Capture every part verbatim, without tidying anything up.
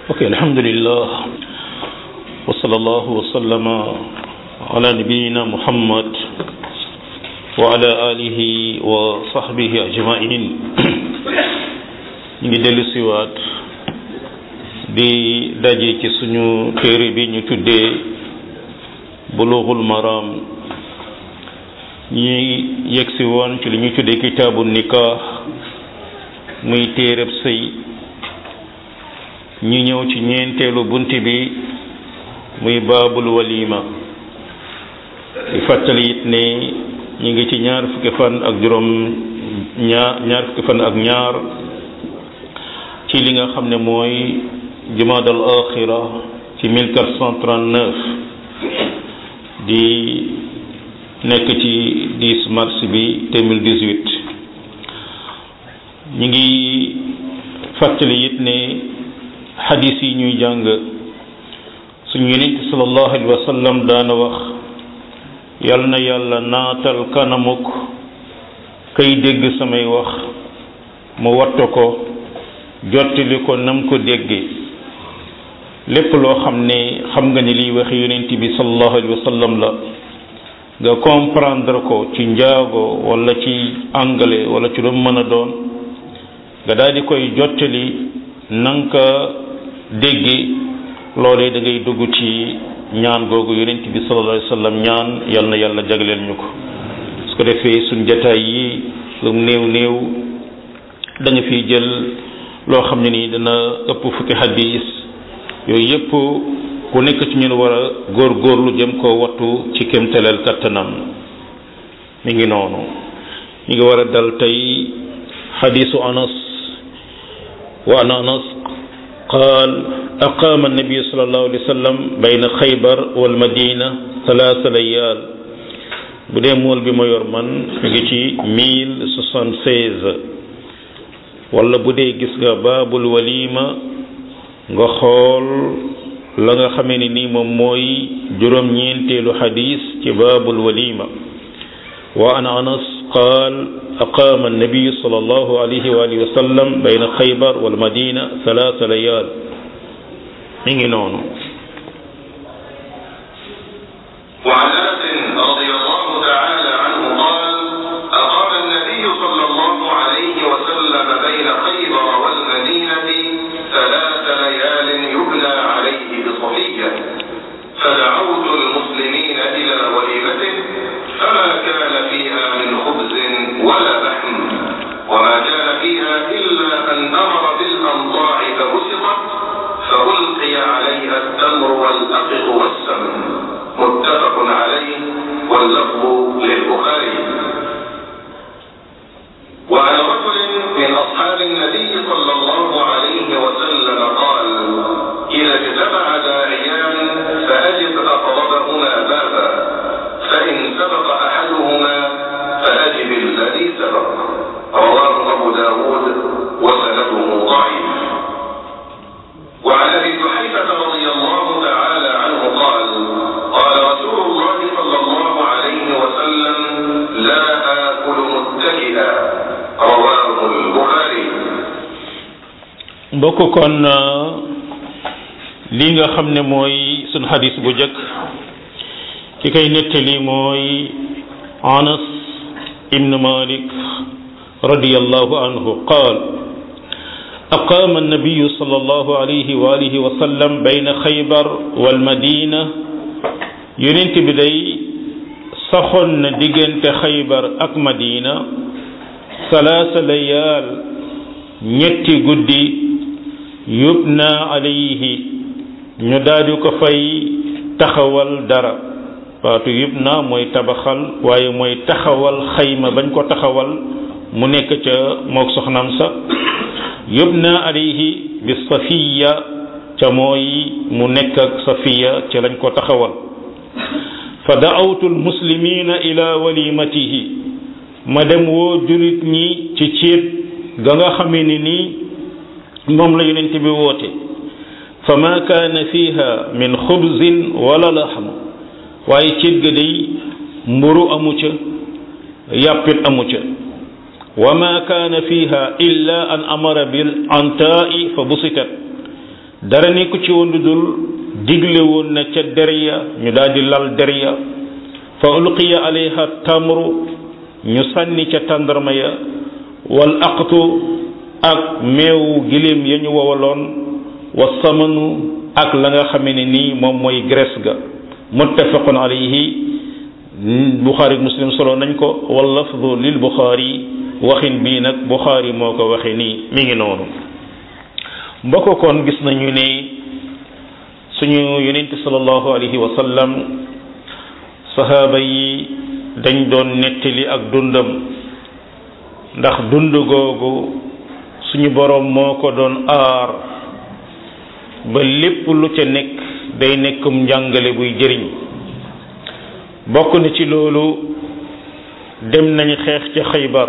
ok alhamdulillah wa sallallahu wa sallama ala nabiyyina muhammad wa ala alihi wa sahbihi ajmain ñu ngi dellu siwaat di daje ci suñu téere bi ñu tuddee bulughul maram ñi yegsi woon ci li ñu tuddee kitaabu nikah muy téereb sëy ñu ñëw ci ñeenteelu bunt bi muy baabul walima di fàttali it ne ñu ngi ci ñaar fukki fan ak juróom ñaar ñaar fukki fan ak ñaar ci li nga xam ne mooy jumaada al axira ci mille quatre cent trente-neuf di nekk ci dix mars bi deux mille dix-huit ñu ngi fàttali it ne xadis yi ñuy jàng suñu yonent sallallahu alayhi wa sallam daana wax yal na yàlla naatal kanamuk kay dégg samay wax mu wattu ko jottali ko nam ko déggee lépp loo xam ne xam nga ni liy waxe yonent bi sallallahu alayhi wa sallam la nga comprendre ko ci njaago wala ci anglais wala ci lu mën a doon nga daal di koy jottali nanka déggi loolee da ngay dugg ci ñaan googu yonent bi sallallahu alayhi wa sallam ñaan yal na yàlla jagleel ñu ko su ko defee suñ jataay yi lu néew néew da nga fiy jël loo xam ne nii dana ëpp fukki hadis yooyu yëpp ku nekk ci ñun war a góorgóorlu jëm koo wattu ci kéemtaleel kattanam mi ngi noonu ñu ngi war a dal tey hadisu anas wa an anas qaal aqaama annabiyu sallallahu alayhi wa sallam bayna xaybar wal madina talaata layaal bu dee mool bi ma yor man mi ngi ci mille soixante-seize wala bu dee gis nga baabul walima nga xool la nga xamee ni nii moom mooy juróom-ñeenteelu xadis ci baabul walima wa an anas qaal aqaama annabiyu sallallahu alayhi wa alihi wa sallam bayna xaybar wal madina salaasa layaal mi ngi noonu فدعوت المسلمين إلى وليمته فما كان فيها من خبز ولا لحم وما كان فيها إلا أن أمر بالأنضاع فبسطت فألقي عليها التمر والأقط والسمن متفق عليه واللفظ للبخاري. وعن رجل من أصحاب النبي صلى الله عليه وسلم قال إذا اجتمع داعيان فأجب أقربهما بابا فإن سبق أحدهما فأجب الذي سبق. رواه أبو داود وسنده ضعيف. وعن أبي جحيفة رضي الله تعالى عنه قال قال رسول الله صلى الله عليه وسلم لا آكل متكئا. رواه البخاري. mbokk kon li nga xam ne mooy sunu xadis bu jëkk ki koy nettali mooy Anas ibn Malik radiyallahu anhu qaal aqaama annabiyu sallallahu alayhi wa alihi wa sallam bayna xaybar wal madina yonent bi day saxoon na diggante xaybar ak madina salaasa layaal ñetti guddi yubna alayhi ñu daldi ko fay taxawal dara waatu yubna mooy tabaxal waaye mooy taxawal xayma bañ ko taxawal mu nekk ca mook soxnaam sa yubna alayhi bi safiya ca mooy mu nekk ak safiya ca lañ ko taxawal fa da'awtu almuslimina ila walimatihi ma dem woo julit ñi ci ciit ga nga xamee ni nii moom la yonent bi woote fa ma kaana fiha min xubzin wala laxm waaye ciit ga day mburu amu ca yàppit amu ca wa ma kaana fiha illa an amara bil antaa'i fa busitat dara nekku ci woon lu dul digle woon na ca der ya ñu daal di lal der ya fa ulqiya alayha tamru ñu sànni ca tàndarma ya wal aqtu ak meewu giléem ya ñu wowaloon wa samanu ak la nga xamee ne nii moom mooy graisse ga muttafaqun alayhi Bukhari Muslim solo nañ ko wal lafdu lil Bukhari waxin bii nag Bukhari moo ko waxe nii mi ngi noonu mbokk kon gis nañu ne suñu yonent sallallahu alayhi wa sallam sahaaba yi dañ doon nettali ak dundam ndax dund googu suñu boroom moo ko doon aar ba lépp lu ca nekk day nekkum njàngale buy jëriñ bokk na ci loolu dem nañ xeex ca Xaybar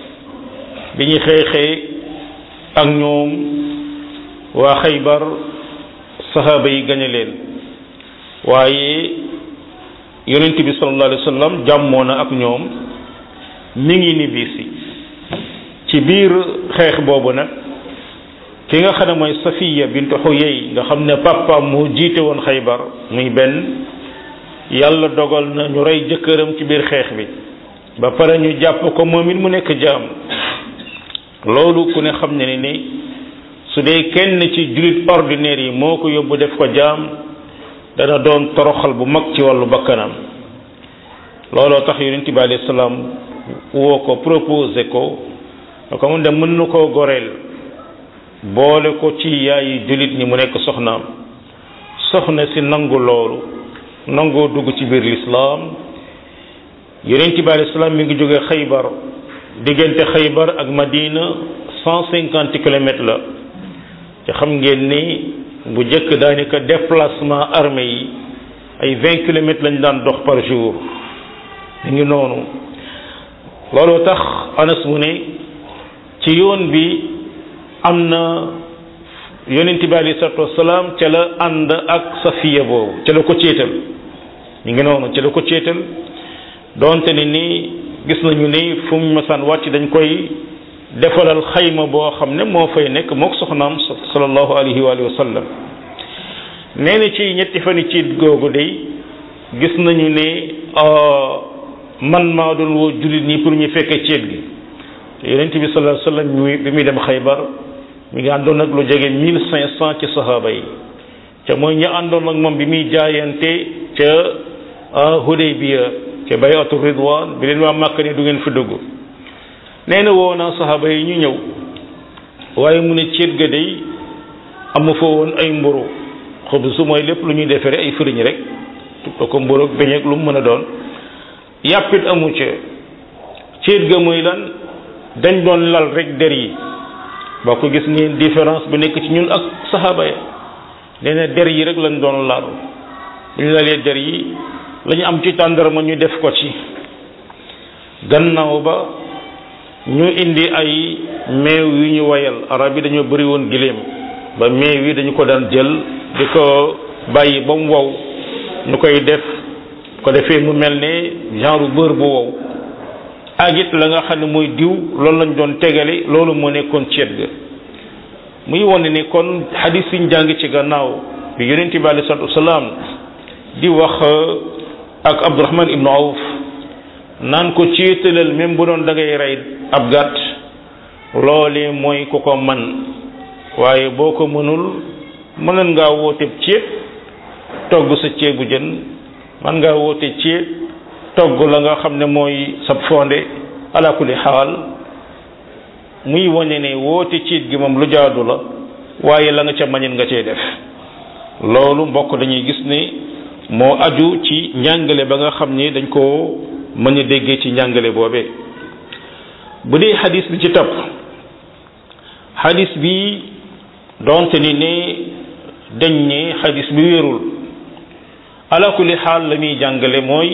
bi ñu xeexee ak ñoom waa Xaybar sahaaba yi gañe leen waaye yonent bi sallallahu alayhi wa sallam jàmmoo na ak ñoom mi ngi ni bisi ci biir xeex boobu nag ki nga xam ne mooy Safiya bintu Huyay nga xam ne papa moo jiite woon Xaybar muy benn yàlla dogal na ñu rey jëkkëram ci biir xeex bi ba pare ñu jàpp ko moom it mu nekk jaam loolu ku ne xam ne ni su dee kenn ci jullit ordinaire yi moo ko yóbbu def ko jaam dana doon toroxal bu mag ci wàllu bakkanam looloo tax yonent bi alayhi salaam woo ko proposé ko ko mun de mën na koo goreel boole ko ci yaayi jullit ñi mu nekk soxnaam soxna si nangu loolu nangoo dugg ci biir lislaam yonent bi alayhi salaam mi ngi jóge Xaybar diggante Xaybar ak Madina cent cinquante kilomètres la te xam ngeen ni bu njëkk daanaka déplacement armée yi ay vingt kilomètres lañ daan dox par jour mi ngi noonu looloo tax Anas mu ne ci yoon bi am na yonent bi alayhi salaatu wasalaam ca la ànd ak Safiya boobu ca la ko céetal mi ngi noonu ca la ko céetal doonte ni nii gis nañu ni fu mu masaan wàcc dañ koy defalal xayma boo xam ne moo fay nekk mook soxnaam sallallahu alayhi wa sallam nee na ci ñetti fani ciit googu day gis nañu ne man maa doon woo jullit ñi pour ñu fekke ciit gi yonent bi sallallahu alayhi wa sallam bi muy dem Xaybar mi ngi àndoon nag lu jege mille cinq cent ci sahaaba yi ca mooy ñu àndoon ak moom bi muy jaayante ca Hudaybiya ca bayatu ridwan bi leen waa Màkka ne du ngeen fi dugg nee na woo naa sahaaba yi ñu ñëw waaye mu ne ceet ga day amu fa woon ay mburu xob su mooy lépp lu ñuy defere ay fëriñ rek da ko mburu ak beñeek lu mu mën a doon yàppit amu ca ceet ga mooy lan dañ doon lal rek der yi boo ko gis ngeen différence bu nekk ci ñun ak sahaaba ya nee na der yi rek lañ doon lal bu ñu lalee der yi la ñu am ci tàndarma ñu def ko ci gannaaw ba ñu indi ay meew yu ñu wayal arab yi dañoo bëri woon giléem ba meew yi dañu ko daan jël di ko bàyyi ba mu wow ñu koy def ko defee mu mel ne genre beurre bu wow ak it la nga xam ne mooy diw loolu lañ doon tegale loolu moo nekkoon ceet ga muy wone ne kon xadis yi ñu jàng ci gannaaw bi yonent bi alei salatu wasalaam di wax ak Abdurahman ibnu Awf naan ko ciitalal même bu doon da ngay rey ab gàtt loolee mooy ku ko man waaye boo ko mënul mënoon ngaa woote ceeb togg sa ceebu jën man ngaa woote ceeb togg la nga xam ne mooy sab fonde ala kulli xaal muy wane ne woote ciit gi moom lu jaadu la waaye la nga ca mañin nga cee def loolu mbokk dañuy gis ne moo aju ci njàngale ba nga xam ni dañ koo mën a déggee ci njàngale boobee bu dee xadis bi ci topp xadis bi donte ni ne dañ ne xadis bi wérul ala kulli xaal la muy jàngale mooy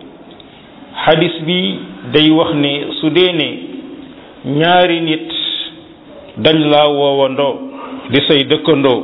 xadis bi day wax ne su dee ne ñaari nit dañ laa woowandoo di say dëkkandoo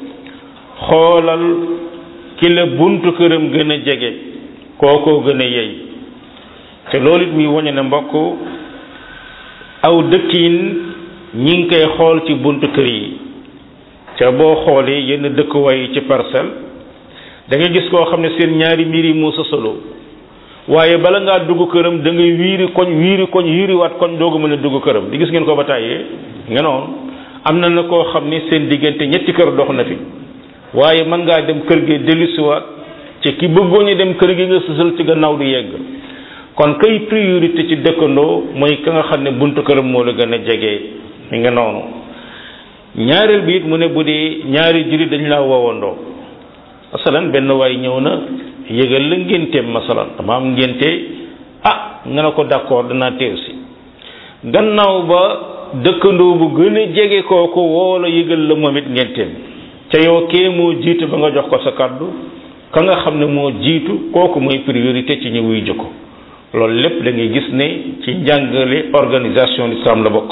xoolal ki la buntu këram gën a jege kookoo gën a yey te loolu it muy wañe ne mbokk aw dëkkin ñi ngi koy xool ci buntu kër yi ca boo xoolee yenn dëkkuwaay yi ci parcelle da ngay gis koo xam ne seen ñaari mbir yi moo sa solo waaye bala ngaa dugg këram da ngay wiiri koñ wiiri koñ wiiri waat koñ doogu mën a dugg këram di gis ngeen ko ba tàyyee nga noonu am na na koo xam ne seen diggante ñetti kër dox na fi waaye mën ngaa dem kër gi dellusiwaat ci ki bëggoo ñu dem kër gi nga sësal ci gannaaw du yegg kon kay priorité ci dëkkandoo mooy ka nga xam ne buntu këram moo la gën a jege mi nga noonu ñaareel bi it mu ne bu dee ñaari jullit dañ laa woowandoo masalan benn waay ñëw na yëgal la ngénteem masalan dama am ngénte ah nga ne ko d'accord danaa teew si gannaaw ba dëkkandoo bu gën a jege kooku woo la yëgal la moom it ngénteem ca yow kee moo jiitu ba nga jox ko sa kàddu ka nga xam ne moo jiitu kooku mooy priorité ci ñu wuy jukko loolu lépp da ngay gis ne ci njàngale organisation l'islam la bokk.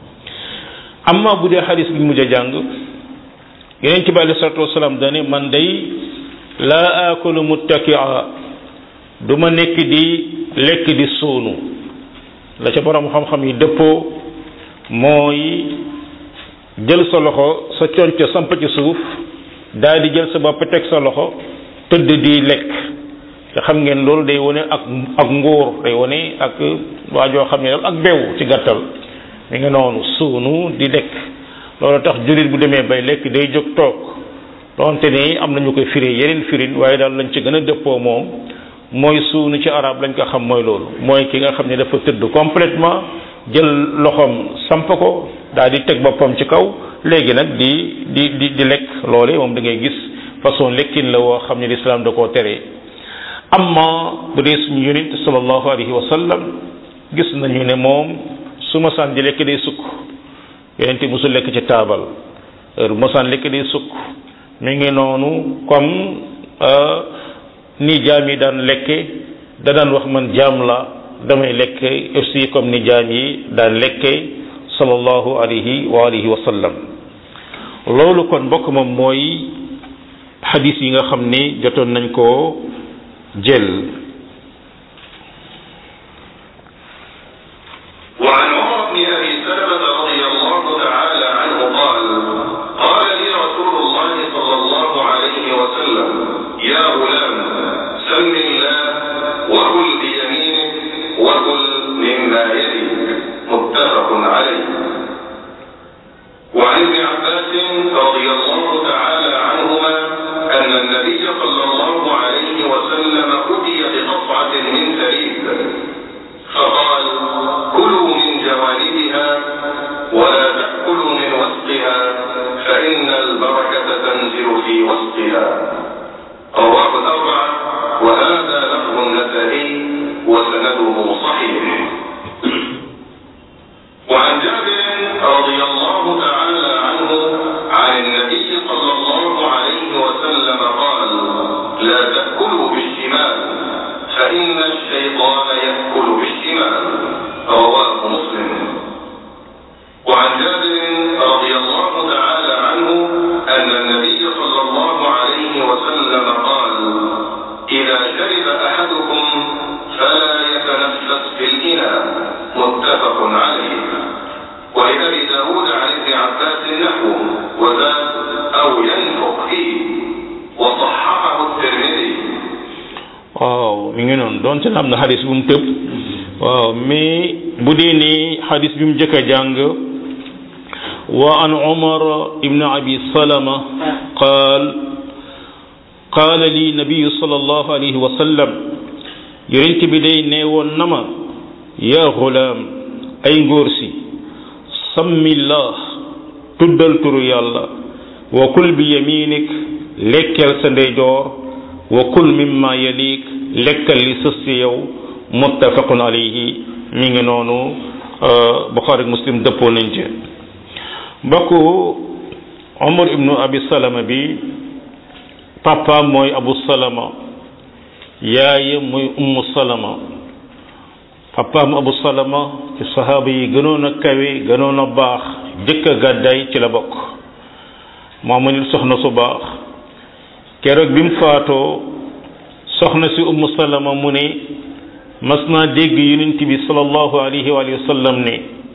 amma bu dee xadis bi mujj a jàng yeneen ci bi alei salatu wasalaam dane man day laa akulu muttakia du ma nekk di lekk di suunu la ca borom xam-xam yi dëppoo mooy jël sa loxo sa conco samp ci suuf daal di jël sa bopp teg sa loxo tëdd di lekk te xam ngeen loolu day wone ak ak nguur day wone ak waa joo xam ne daal ak bew ci gàttal mi nga noonu suunu di lekk loolu tax jullit bu demee bay lekk day jóg toog donte ni am nañu koy firee yeneen firin waaye daal lañ ci gën a dëppoo moom mooy suunu ci arab lañ ko xam mooy loolu mooy ki nga xam ne dafa tëdd complètement jël loxoom samp ko daal di teg boppam ci kaw léegi nag di di di di lekk loole moom da ngay gis façon lekkin la woo xam ne lislaam da koo tere. amma bu dee suñu yonent sallallahu alayhi wa sallam gis nañu ne moom su ma saan di lekk day sukk yonent musul lekk ci taabal heure bu ma saan lekk day sukk mi ngi noonu comme ni jaam yi daan lekke da daan wax man jaam la damay lekk aussi comme ni jaam yi daan lekke sallallahu alayhi wa alihi wa sallam loolu kon mbokk moom mooy xadis yi nga xam ni jotoon nañ koo jël. وعن عمر بن ابي سلمه رضي الله تعالى عنه قال قال لي رسول الله صلى الله عليه وسلم يا غلام سم الله وكل بيمينك وكل مما يليك متفق عليه. وعن ابن عباس رضي الله تعالى عنهما ان النبي صلى الله عليه وسلم اتي بقطعه من ثريد فقال كلوا من جوانبها ولا تأكلوا من وسطها فإن البركة تنزل في وسطها. رواه الأربعة وهذا لفظ النسائي وسنده صحيح. وعن جابر رضي الله تعالى عنه عن النبي صلى الله عليه وسلم قال لا تأكلوا بالشمال فإن الشيطان يأكل بالشمال. رواه مسلم. وعن جابر رضي الله تعالى عنه أن النبي صلى الله عليه وسلم قال إذا شرب أحدكم فلا يتنفس في الإناء. متفق عليه. ولأبي داود عن ابن عباس نحوه وزاد أو ينفق فيه وصححه الترمذي. waaw mi ngi noonu doonte am na xadis bu mu tëb waaw mais bu dee ni xadis bi mu jëkk a jàng wa an umar ibn abi salama qaal qaala li nabiyu sallallahu alayhi wa sallam yonent bi day neewoon na ma yaa gulaam ay ngóor si sammillah tuddal turu yàlla wa kul bi yaminik lekkeel sa ndeyjoor wa kul mimma yalik lekkal li sës ci yow muttafaqun alayhi mi ngi noonu Bukhari Muslim dëppoo nañ ci. mbokku Umar ibnu Abi Salama bi papa mooy Abu Salama yaayam mooy Ummu Salama papaam Abu Salama ci sahaaba yi gënoon a kawe gënoon a baax jëkk a gàddaay ci la bokk moo ma nit soxna su baax keroog bi mu faatoo soxna si Ummu Salama mu ne mas naa dégg yonent bi sallallahu alayhi wa sallam ne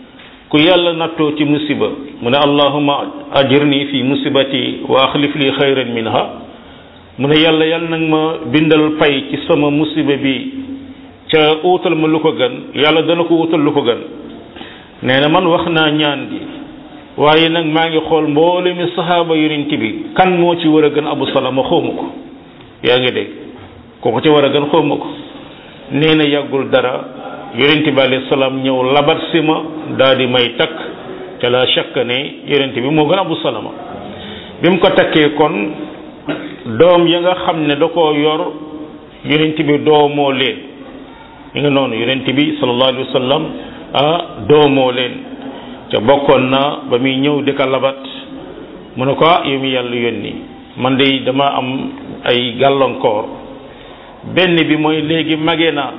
ku yàlla nattoo ci musiba mu ne allahumma ajirni fi musibati wa axlif li xayran minha mu ne yàlla yàlla nag ma bindal pay ci sama musiba bi ca uutal ma lu ko gën yàlla dana ko uutal lu ko gën nee na man wax naa ñaan gi waaye nag maa ngi xool mboole mi sahaaba yonent bi kan moo ci war a gën Abu Salama xawma ko yaa ngi dégg kooku ci war a gën xawma ko nee na yàggul dara yonent bi alayhi salaam ñëw labat si ma daal di may takk ca la shakk ne yonent bi moo gën Abu Salama bi mu ko takkee kon doom ya nga xam ne da koo yor yonent bi doomoo leen ñu ngi noonu yonent bi sallallahu alayhi wa sallam ah doomoo leen ca bokkoon na ba muy ñëw di ko labat mu ne ko ah yow mi yàlla yónni man de dama am ay gàllankoor benn bi mooy léegi mage naa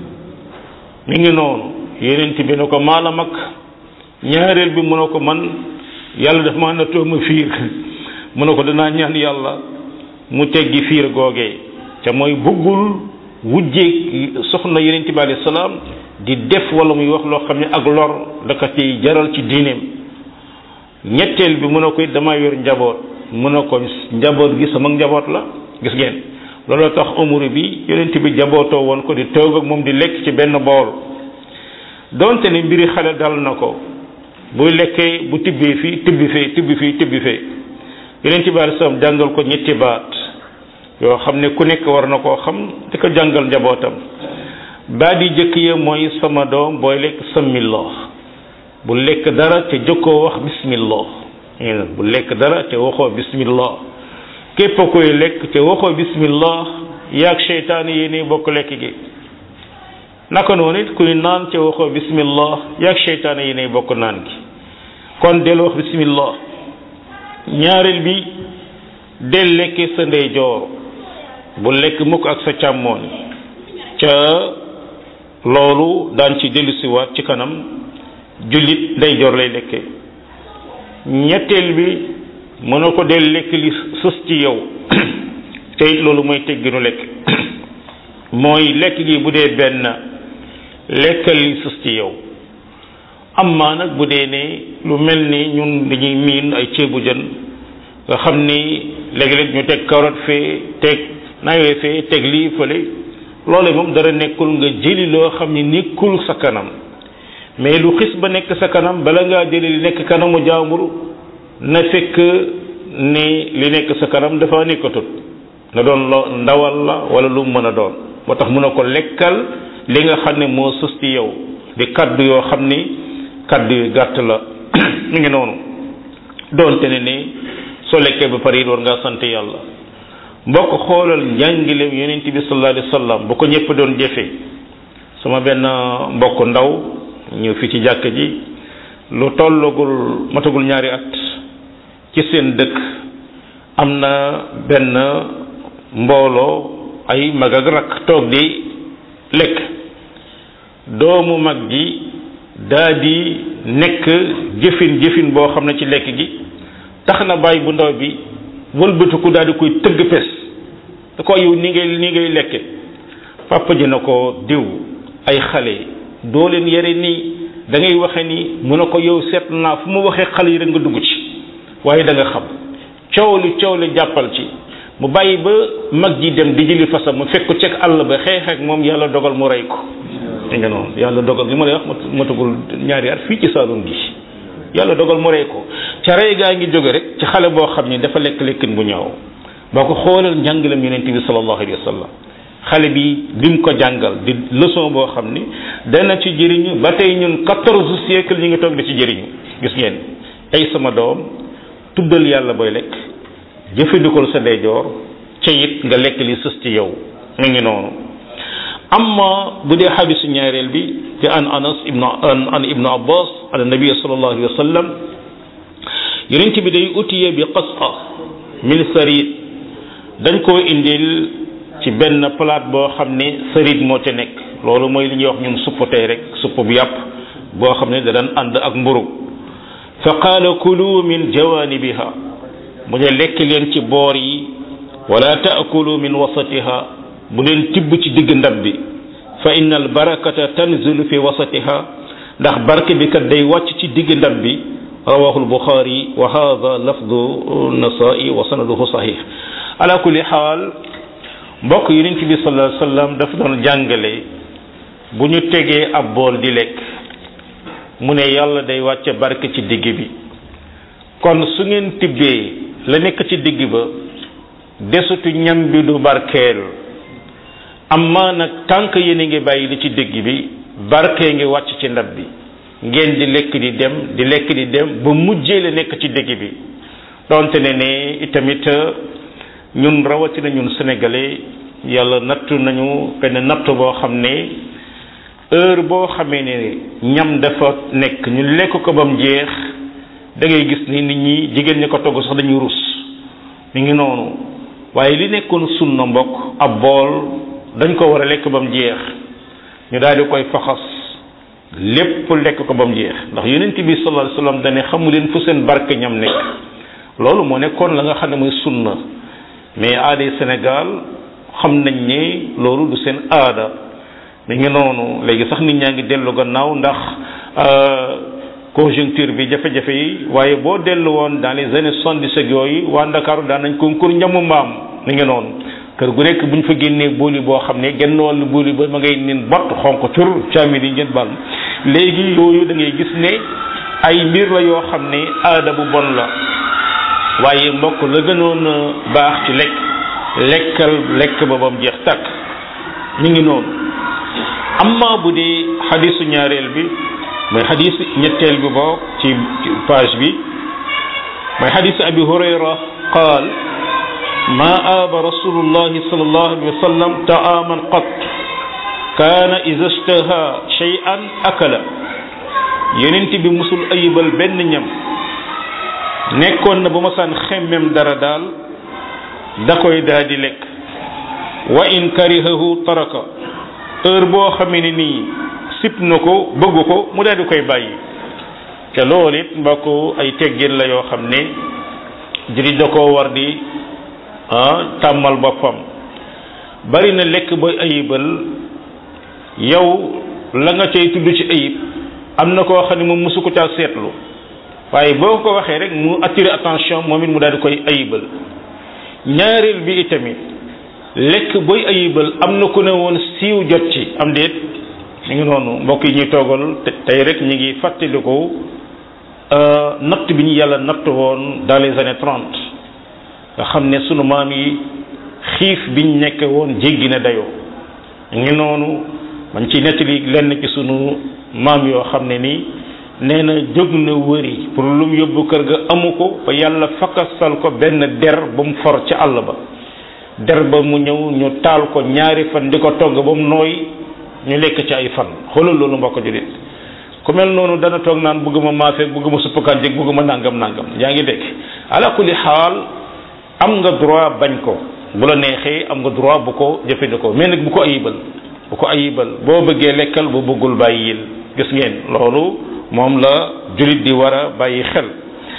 mi ngi noonu yonent bi ne ko maa la mag ñaareel bi mu ne ko man yàlla daf maa nattoo ma fiir mu ne ko danaa ñaan yàlla mu teggi fiir googee te mooy bëggul wujjeeg soxna yonent bi alayhi salaam di def wala muy wax loo xam ne ak lor da ko ci jaral ci diineem ñetteel bi mu ne ko it damaa yor njaboot mu ne ko njaboot gi sama njaboot la gis ngeen looloo tax umur bi yonent bi jabootoo woon ko di toog ak moom di lekk ci benn bool donte ne mbiri xale dal na ko buy lekkee bu tibbee fii tibbi fee tibbi fii tibbi fee yonent bi alayhi salaam jàngal ko ñetti baat yoo xam ne ku nekk war na koo xam di ko jàngal njabootam baat yi jëkk ya mooy sama doom booy lekk samillah bu lekk dara te jëkkoo wax bismillah bu lekk dara te waxoo bismillah képp koy lekk te waxoo bismillah yaag seytaane yéene bokk lekk gi naka noonu it kuy naan te waxoo bismillah yaag seytaane yéene bokk naan gi kon del wax bismillah ñaareel bi del lekke sa ndeyjoor bu lekk mukk ak sa càmmoñ ca loolu daan ci dellusiwaat ci kanam jullit ndeyjoor lay lekke ñetteel bi mën na ko del lekk li sës ci yow te it loolu mooy tegginu lekk mooy lekk gi bu dee benn lekkal li sës ci yow amma nag bu dee ne lu mel ni ñun dañuy miin ay ceebu jën nga xam ni léeg-léeg ñu teg carotte fee teg nawee fee teg lii fële loole moom dara nekkul nga jëli loo xam ni nekkul sa kanam mais lu xis ba nekk sa kanam bala ngaa jëli li nekk kanamu jaambur na fekk ni li nekk sa kanam dafa nekkatut na doon lo ndawal la wala lu mën a doon moo tax mun a ko lekkal li nga xam ne moo sës ci yow di kaddu yoo xam ni kaddu yu gàtt la mu ngi noonu doonte ne ni soo lekkee ba pare it war ngaa sant yàlla mbokk xoolal njàngileem yonent bi sallallahu alayhi wa sallam bu ko ñëpp doon jëfe sama benn mbokk ndaw ñu fi ci jàkk ji lu tollagul matagul ñaari at ci seen dëkk am na benn mbooloo ay mag ak rakk toog di lekk doomu mag gi daa di nekk jëfin jëfin boo xam ne ci lekk gi tax na bàyyi bu ndaw bi wëlbatiku daal di koy tëgg pes da ko yow ni ngay ni ngay lekke papa ji na ko diw ay xale doo leen yare nii da ngay waxe ni mu ne ko yow seet naa fu mu waxee xale yi rek nga dugg ci waaye da nga xam coow li coow li jàppal ci mu bàyyi ba mag ji dem di jëli fasam mu fekk ko ceeg àll ba xeex ak moom yàlla dogal mu rey ko di nga noonu yàlla dogal li ma lay wax matagul ñaari at fii ci Saalum gi yàlla dogal mu rey ko ca rey gaa ngi jóge rek ci xale boo xam ni dafa lekk lekkin bu ñaaw boo ko xoolal njàngalam yonent bi sallallahu alayhi wa sallam xale bi lim ko jàngal di leçon boo xam ni dana ci jëriñu ba tey ñun quatorze siècle ñi ngi toog di ci jëriñu gis ngeen ay sama doom tuddal yàlla booy lekk jëfandikoo sa ndeyjoor ca it nga lekk li sës ci yow mu ngi noonu amma bu dee xadisu ñaareel bi te an anas ibnu an ibnu abbas an nabi sallallahu alayhi wa sallam yonent bi day utiye bi qas'a min sarid dañ koo indil ci benn plate boo xam ne sarid moo ca nekk loolu mooy li ñuy wax ñun supp tey rek supp bu yàpp boo xam ne da daan ànd ak mburu fa qaala kulu min jawanibiha mu ne lekk leen ci boor yi wala taakulu min wasatiha bu leen tibb ci digg ndab bi fa inna al barakata tanzilu fi wasatiha ndax barke bi kat day wàcc ci digg ndab bi rawahu al-Bukhari wa hadha lafdu an-Nasa'i wa sanaduhu sahih ala kulli xaal mbokk yonent bi sallallahu alayhi wasallam dafa doon jàngale bu ñu tegee ab bool di lekk mu ne yàlla day wàcce barke ci digg bi kon su ngeen tibbee la nekk ci digg ba desutu ñam bi du barkeel amma nag tànk yéen a ngi bàyyi li ci digg bi barke ngi wàcc ci ndab bi ngeen di lekk di dem di lekk di dem ba mujjee la nekk ci digg bi donte ne ne itamit ñun rawatina ñun sénégalais yàlla nattu nañu benn nattu boo xam ne heure boo xamee ne ñam dafa nekk ñu lekk ko ba mu jeex da ngay gis ni nit ñi jigéen ñi ko togg sax dañuy rus mi ngi noonu waaye li nekkoon sunna mbokk ab bool dañ ko war a lekk ba mu jeex ñu daal di koy faxas lépp lekk ko ba mu jeex ndax yonent bi sallallahu alayhi wasallam dane xamu leen fu seen barke ñam nekk loolu moo nekkoon la nga xam ne mooy sunna mais aaday Sénégal xam nañ ne loolu du seen aada mi ngi noonu léegi sax nit ñaa ngi dellu gannaaw ndax conjoncture bi jafe-jafe yi waaye boo dellu woon dans les années soixante-dix yooyu waa Ndakaaru daan nañ concours njamu mbaam mi ngi noonu kër gu nekk bu ñu fa génnee booli boo xam ne genn wàllu booli ba ma ngay nin bott xonq tur caami di ngeen bal léegi yooyu da ngay gis ne ay mbir la yoo xam ne aada bu bon la waaye mbokk la gënoon baax ci lekk lekkal lekk ba bam jeex tàkk mi ngi noonu amma bu dee xadisu ñaareel bi mooy xadis ñetteel bi boo ci page bi mooy xadisu abi hurayra qaal ما آب رسول الله صلى الله عليه وسلم طعاما قط كان إذا اشتهى شيئا أكل يننت بمسل أيبال بن ñam nekkoon na bu ma saan xemmem dara daal da koy daa di lekk wa in karihahu taraka heure boo xamee ne nii sip na ko bëgg ko mu daal di koy bàyyi te loolu it mbokk ay teggin la yoo xam ne jëri da koo war di ah tàmmal boppam bari na lekk booy ayibal yow la nga cay tudd ci ayib am na koo xam ne moom mosu ko caa seetlu waaye boo ko waxee rek mu attirer attention moom it mu daal di koy ayibal ñaareel bi itamit lekk booy ayibal am na ku ne woon siiw jot ci am déet ñu ngi noonu mbokk yi ñuy toogal tey rek ñu ngi fàttaliku natt bi ñu yàlla natt woon dans les années trente nga xam ne sunu maam yi xiif biñ nekk woon jéggi na dayoo ngi noonu man ci nettali lenn ci sunu maam yoo xam ne nii nee na jóg na wëri pour lu mu yóbbu kër ga amu ko ba yàlla fakasal ko benn der ba mu for ci àll ba der ba mu ñëw ñu taal ko ñaari fan di ko togg ba mu nooy ñu lekk ci ay fan xoolal loolu mbokk julit ku mel noonu dana toog naan bëgguma maafeeg bëgguma suppakaan jég bëgguma nangam nangam yaa ngi dégg ala kulli xaal am nga droit bañ ko bu la neexee am nga droit bu ko jëfandikoo mais nag bu ko ayibal bu ko ayibal boo bëggee lekkal bu bëggul bàyyil gis ngeen loolu moom la julit di war a bàyyi xel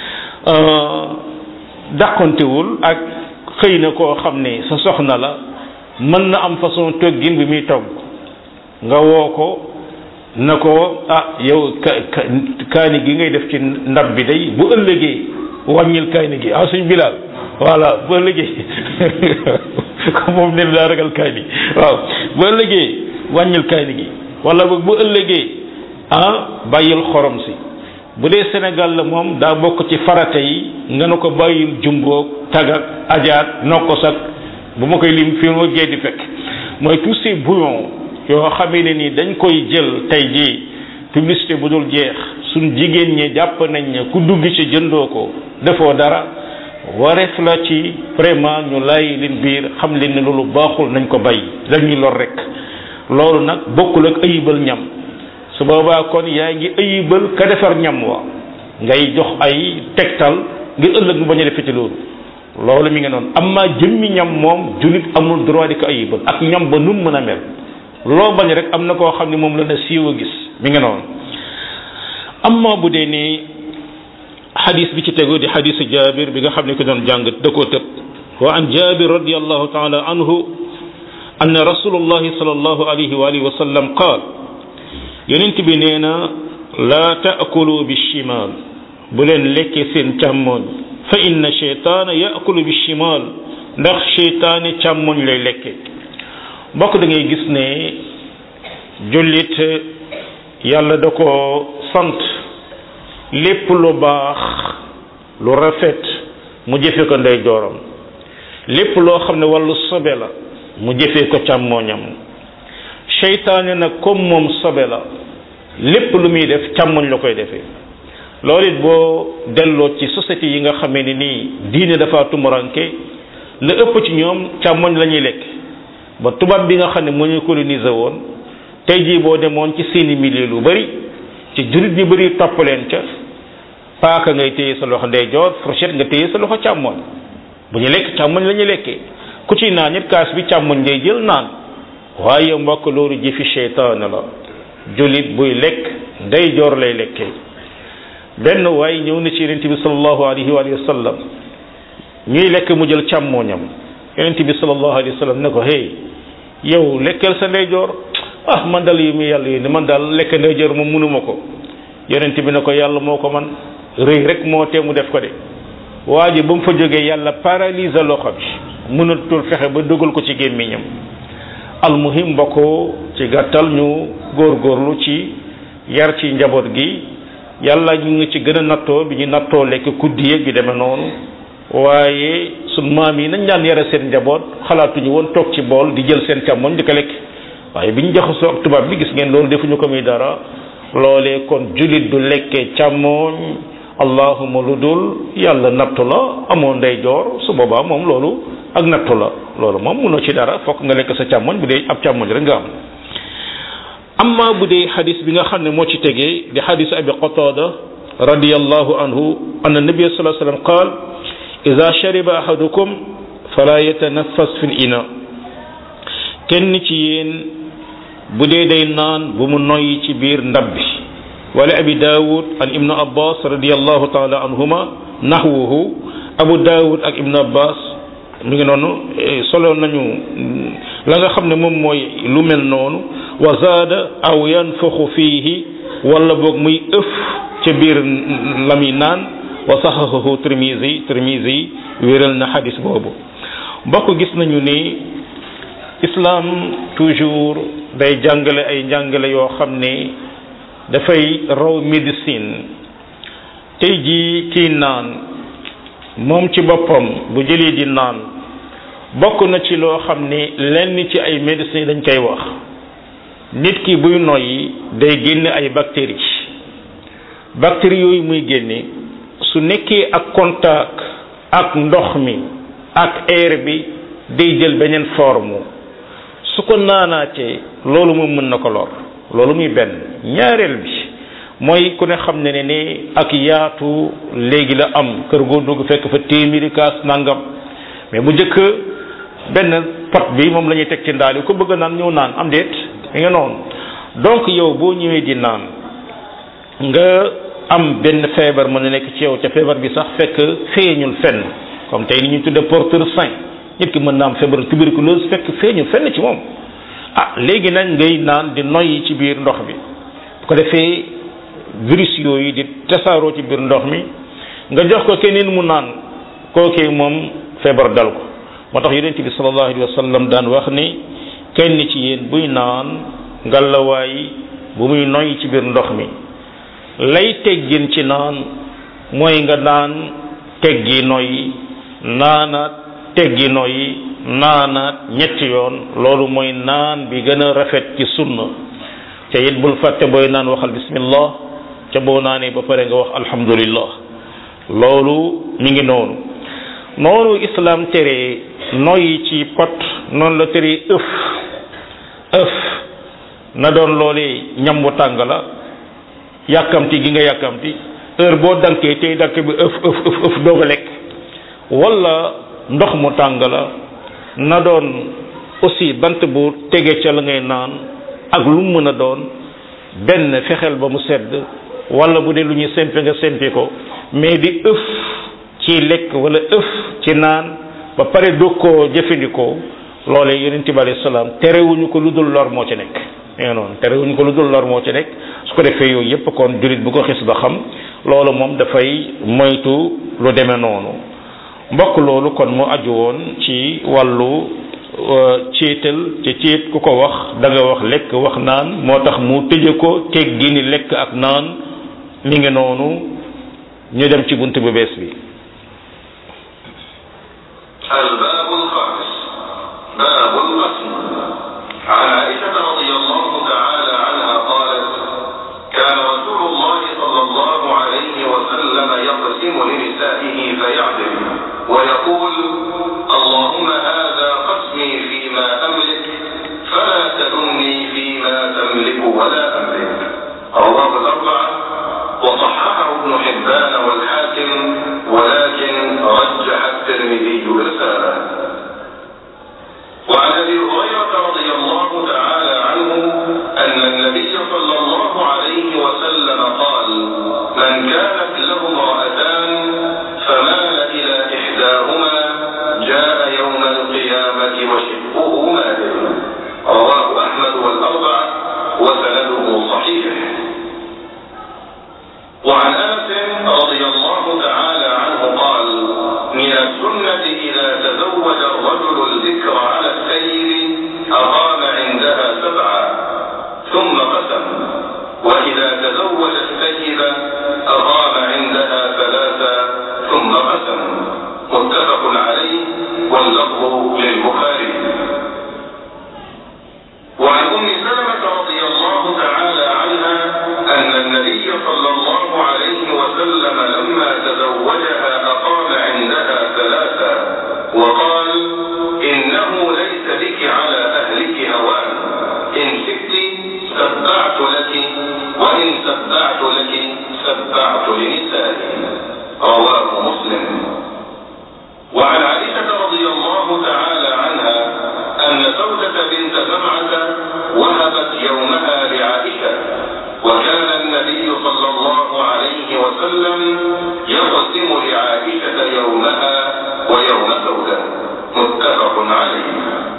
dàqontewul ak xëy na koo xam ne sa soxna la mën na am façon toggin bi muy togg nga woo ko na ko ah yow ka kaani gi ngay def ci ndab bi day bu ëllëgee wàññil kaani gi ah suñ bilaal voilà bu ëllëgee comme moom ne daa ragal kaani waaw bu ëllëgee wàññil kaani gi wala boog bu ëllëgee ah bàyyil xorom si bu dee Sénégal la moom daa bokk ci farata yi nga ne ko bàyyil jumboog tagak ajaat nokkos ak bu ma koy lim fii ma gee di fekk mooy tous ces bouillons yoo xamee ne ni dañ koy jël tey jii publicité bu dul jeex suñ jigéen ñi jàpp nañ ne ku dugg ci jëndoo ko defoo dara wareef la ci vraiment ñu lay leen biir xam leen ne loolu baaxul nañ ko bàyyi dañuy lor rek loolu nag bokkul ak ayibal ñam su boobaa kon yaa ngi ayibal ka defar ñam wa ngay jox ay tegtal ngir ëllëg mu bañ a defati loolu loolu mi ngi noonu amma jëmmi ñam moom julit amul droit di ko ayibal ak ñam ba nu mu mën a mel loo bañ rek am na koo xam ne moom la na siiw a gis mi ngi noonu amma bu dee ni xadis bi ci tegu di xadisu jabir bi nga xam ne ko doon jàng da koo tëb wa an jabir radiallahu taala anhu anna rasulullahi sallallahu alayhi wa alihi wa sallam qaal yonent bi nee na laa taakulu bi shimal bu leen lekkee seen càmmoñ fa inna cheytaana yaakulu bi shimal ndax cheytaani càmmoñ lay lekke mbokk da ngay gis ne jullit yàlla da ko sant lépp lu baax lu rafet mu jëfe ko ndey jooram lépp loo xam ne wàllu sobe la mu jëfee ko càmmoñam seytaane nag comme moom sobe la lépp lu muy def càmmoñ la koy defee loolu it boo delloo ci société yi nga xamee ni nii diine dafa tumuranke la ëpp ci ñoom càmmoñ la ñuy lekk ba tubaab bi nga xam ne moo ñu colonisé woon tey jii boo demoon ci seeni milieu lu bari ci jullit ñu bari topp leen ca paaka ngay téye sa loxo ndeyjoor fourchette nga téye sa loxo càmmoñ bu ñu lekk càmmoñ la ñuy lekkee ku ci naan it kaas bi càmmoñ ngay jël naan waaye mbokk loolu jëfi seytaane la jullit buy lekk ndeyjoor lay lekkee benn waaye ñëw na ci yonent bi sallallahu alayhi wa sallam ñuy lekk mu jël càmmoñam yonent bi sallallahu alayhi wa sallam ne ko hey yow lekkal sa ndeyjoor ah man dal yu mu yàlla yi ni man daal lekk ndeyjoor moom mënuma ko yonent bi ne ko yàlla moo ko man rëy rek moo tee mu def ko de waa ji ba mu fa jógee yàlla paralyse loxo bi mënatul fexe ba dugal ko ci gémmiñam almuhim mbokk ci gàttal ñu góorgóorlu ci yar ci njaboot gi yàlla ñu ngi ci gën a nattoo bi ñu nattoo lekk kuddi yeeg bi demee noonu waaye sunu maam yi nañ daan yare seen njaboot xalaatuñu woon toog ci bool di jël seen càmmoñ di ko lekk waaye bi ñu jaxasoo ak tubaab bi gis ngeen loolu defuñu ko muy dara loolee kon jullit du lekkee càmmoñ allahuma lu dul yàlla nattu la amoo ndeyjoor su boobaa moom loolu ak nattu la loolu moom mënoo ci dara fokk nga lekk sa càmmoñ bu dee ab càmmoñ rek nga am amma bu dee xadis bi nga xam ne moo ci tegee di xadis abi qatada radiyallahu anhu anna nabiy sallallahu alayhi wasallam qaal ida shariba ahadukum fala yatanaffas fi l ina kenn ci yéen bu dee day naan bu mu noyyi ci biir ndab bi wala abi daawud an ibnu abbas radiyallahu taala anhuma nahwuhu abu daawud ak ibnu abbas mi ngi noonu solo nañu la nga xam ne moom mooy lu mel noonu wa zaada aw yanfaxu fiihi wala boog muy ëf ca biir la muy naan wa saxahahu tirmisi tirmisi wéral na xadis boobu mbokk gis nañu ni islam toujours day jàngale ay njàngale yoo xam ne dafay raw médecine tey jii kii naan moom ci boppam bu jëlee di naan bokk na ci loo xam ne lenn ci ay médecins dañ koy wax nit ki buy noyyi day génne ay bactéries bactéries yooyu muy génne su nekkee ak contact ak ndox mi ak air bi day jël beneen forme su ko naanaatee loolu moom mën na ko lor loolu muy benn ñaareel bi mooy ku ne xam ne ne ne ak yaatu léegi la am kër goo dugg fekk fa téeméeri kaas nangam mais bu njëkk benn pot bi moom la ñuy teg ci ndaal yi ko bëgg naan ñëw naan am déet mi nga noonu donc yow boo ñëwee di naan nga am benn feebar mën na nekk ci yow ca feebar bi sax fekk feeñul fenn comme tey ni ñuy tudde porteur sain nit ki mën na am feebar tuberculose fekk feeñul fenn ci moom ah léegi nag ngay naan di noyyi ci biir ndox bi bu ko defee virus yooyu di tasaaroo ci biir ndox mi nga jox ko keneen mu naan kookee moom feebar dal ko moo tax yonent bi sallallahu alayhi wa sallam daan wax ni kenn ci yéen buy naan ngalawaay bu muy noyyi ci biir ndox mi lay teggin ci naan mooy nga naan teggi noyyi naanaat teggi noyyi naanaat ñetti yoon loolu mooy naan bi gën a rafet ci sunna te it bul fàtte booy naan waxal bismillah ca boo naanee ba pare nga wax alhamdulillah loolu mi ngi noonu noonu islam tere noyyi ci pot noonu la tere ëf ëf na doon loolee ñam bu tàng la yàkkamti gi nga yàkkamti heure boo dankee tey dank bi ëf ëf ëf ëf doog a lekk wala ndox mu tàng la na doon aussi bant bu tege ca la ngay naan ak lu mu mën a doon benn fexeel ba mu sedd wala bu dee lu ñuy sempi nga sempi ko mais di ëf ci lekk wala ëf ci naan ba pare doog koo jëfandikoo loolee yonent bi alayhi salaam terewuñu ko lu dul lor moo ci nekk nee noonu terewuñu ko lu dul lor moo ci nekk su ko ko defee yooyu yépp kon jurit bu ko xis ba xam loolu moom dafay moytu lu demee noonu mbokk loolu kon mu aju woon ci wàllu ciital ci ciit ku ko wax da nga wax lekk wax naan moo tax mu tëje ko teggi ni lekk ak naan mi ngi noonu ñu dem ci bunt bu bees bi الباب الخامس باب القسم عن عائشة رضي الله تعالى عنها قالت كان رسول الله صلى الله عليه وسلم يقسم لنسائه فيعدل ويقول اللهم هذا قسمي فيما أملك فلا تلمني فيما تملك ولا أملك رواه الأربعة وصححه ابن حبان والحاكم ولكن رجح الترمذي إرساله وعن أبي هريرة رضي الله تعالى عنه أن النبي صلى الله عليه وسلم قال من كانت له امرأتان فمال إلى إحداهما جاء يوم القيامة وشقه مائل رواه أحمد والأربعة وسنده صحيح وعن أنس رضي الله تعالى عنه قال من السنة إذا تزوج الرجل الذكر على السيد أقام عندها سبعة ثم قسم وإذا تزوج السيد أقام عندها ثلاثة ثم قسم متفق عليه واللفظ للبخاري وعن أم سلمة رضي الله تعالى عنها أن النبي صلى الله عليه وسلم لما تزوجها أقام عندها ثلاثة وقال إنه ليس بك على أهلك هوان إن شئت سبعت لك وإن سبعت لك سبعت لنسائي رواه مسلم وعن عائشة رضي الله تعالى عنها أن سودة بنت زمعة وهبت يومها لعائشة وكان النبي صلى الله عليه وسلم يقسم لعائشة يومها ويوم سودة متفق عليه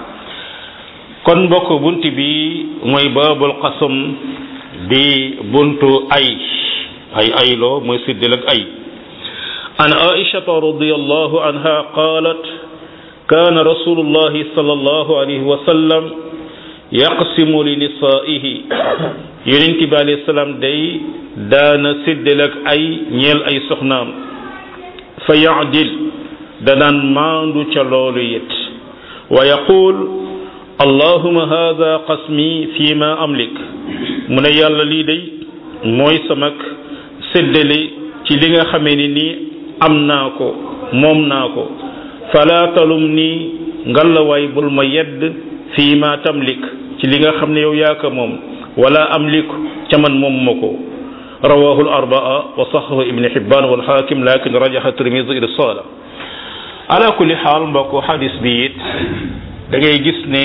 kon mbokk bunt bi mooy baabul qasam di buntu ay ay ayloo mooy siddel ak ay an aishata radiyallahu anha qalat kana rasulullahi sallallahu alayhi wa sallam yaqsimu li nisaihi yonent bi alayhi salaam day daana siddel ak ay ñeel ay soxnaam fa yaadil danaan maandu ca loolu it wa yaqul allahuma hada qasmi fi ma amlik mu ne yàlla lii day mooy samak séddale ci li nga xamee ni nii am naa ko moom naa ko fala talum nii ngalawaay bul ma yedd fi ma tamlik ci li nga xam ne yow yaa ko moom wala amlik ca man moom ma ko rawahu al-arbaa wa sahahu ibn hibban wal hakim lakin rajaha tirmidhi irsala ala kulli xaal mbokk xadis bi it da ngay gis ne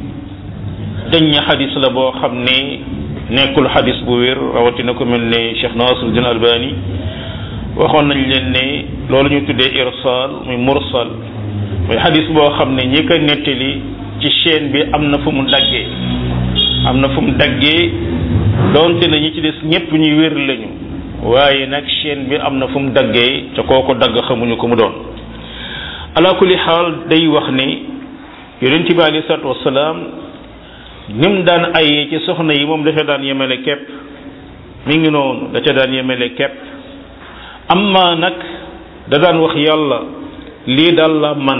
dañ ne xadis la boo xam ne nekkul xadis bu wér rawatina ko mel ne Cheikh Nasiruddin Albani waxoon nañ leen ne loolu ñu tuddee irsal muy mursal muy xadis boo xam ne ñi ko nettali ci chaîne bi am na fu mu daggee am na fu mu daggee doonte ne ñi ci des ñëpp ñuy wér lañu waaye nag chaîne bi am na fu mu daggee te kooko dagg xamuñu ko mu doon ala kulli xaal day wax ne yonent bi alayhi salaatu wasalaam ni mu daan ayee ci soxna yi moom dafa daan yemele képp mi ngi noonu da ca daan yemele képp amma nag da daan wax yàlla lii daal la man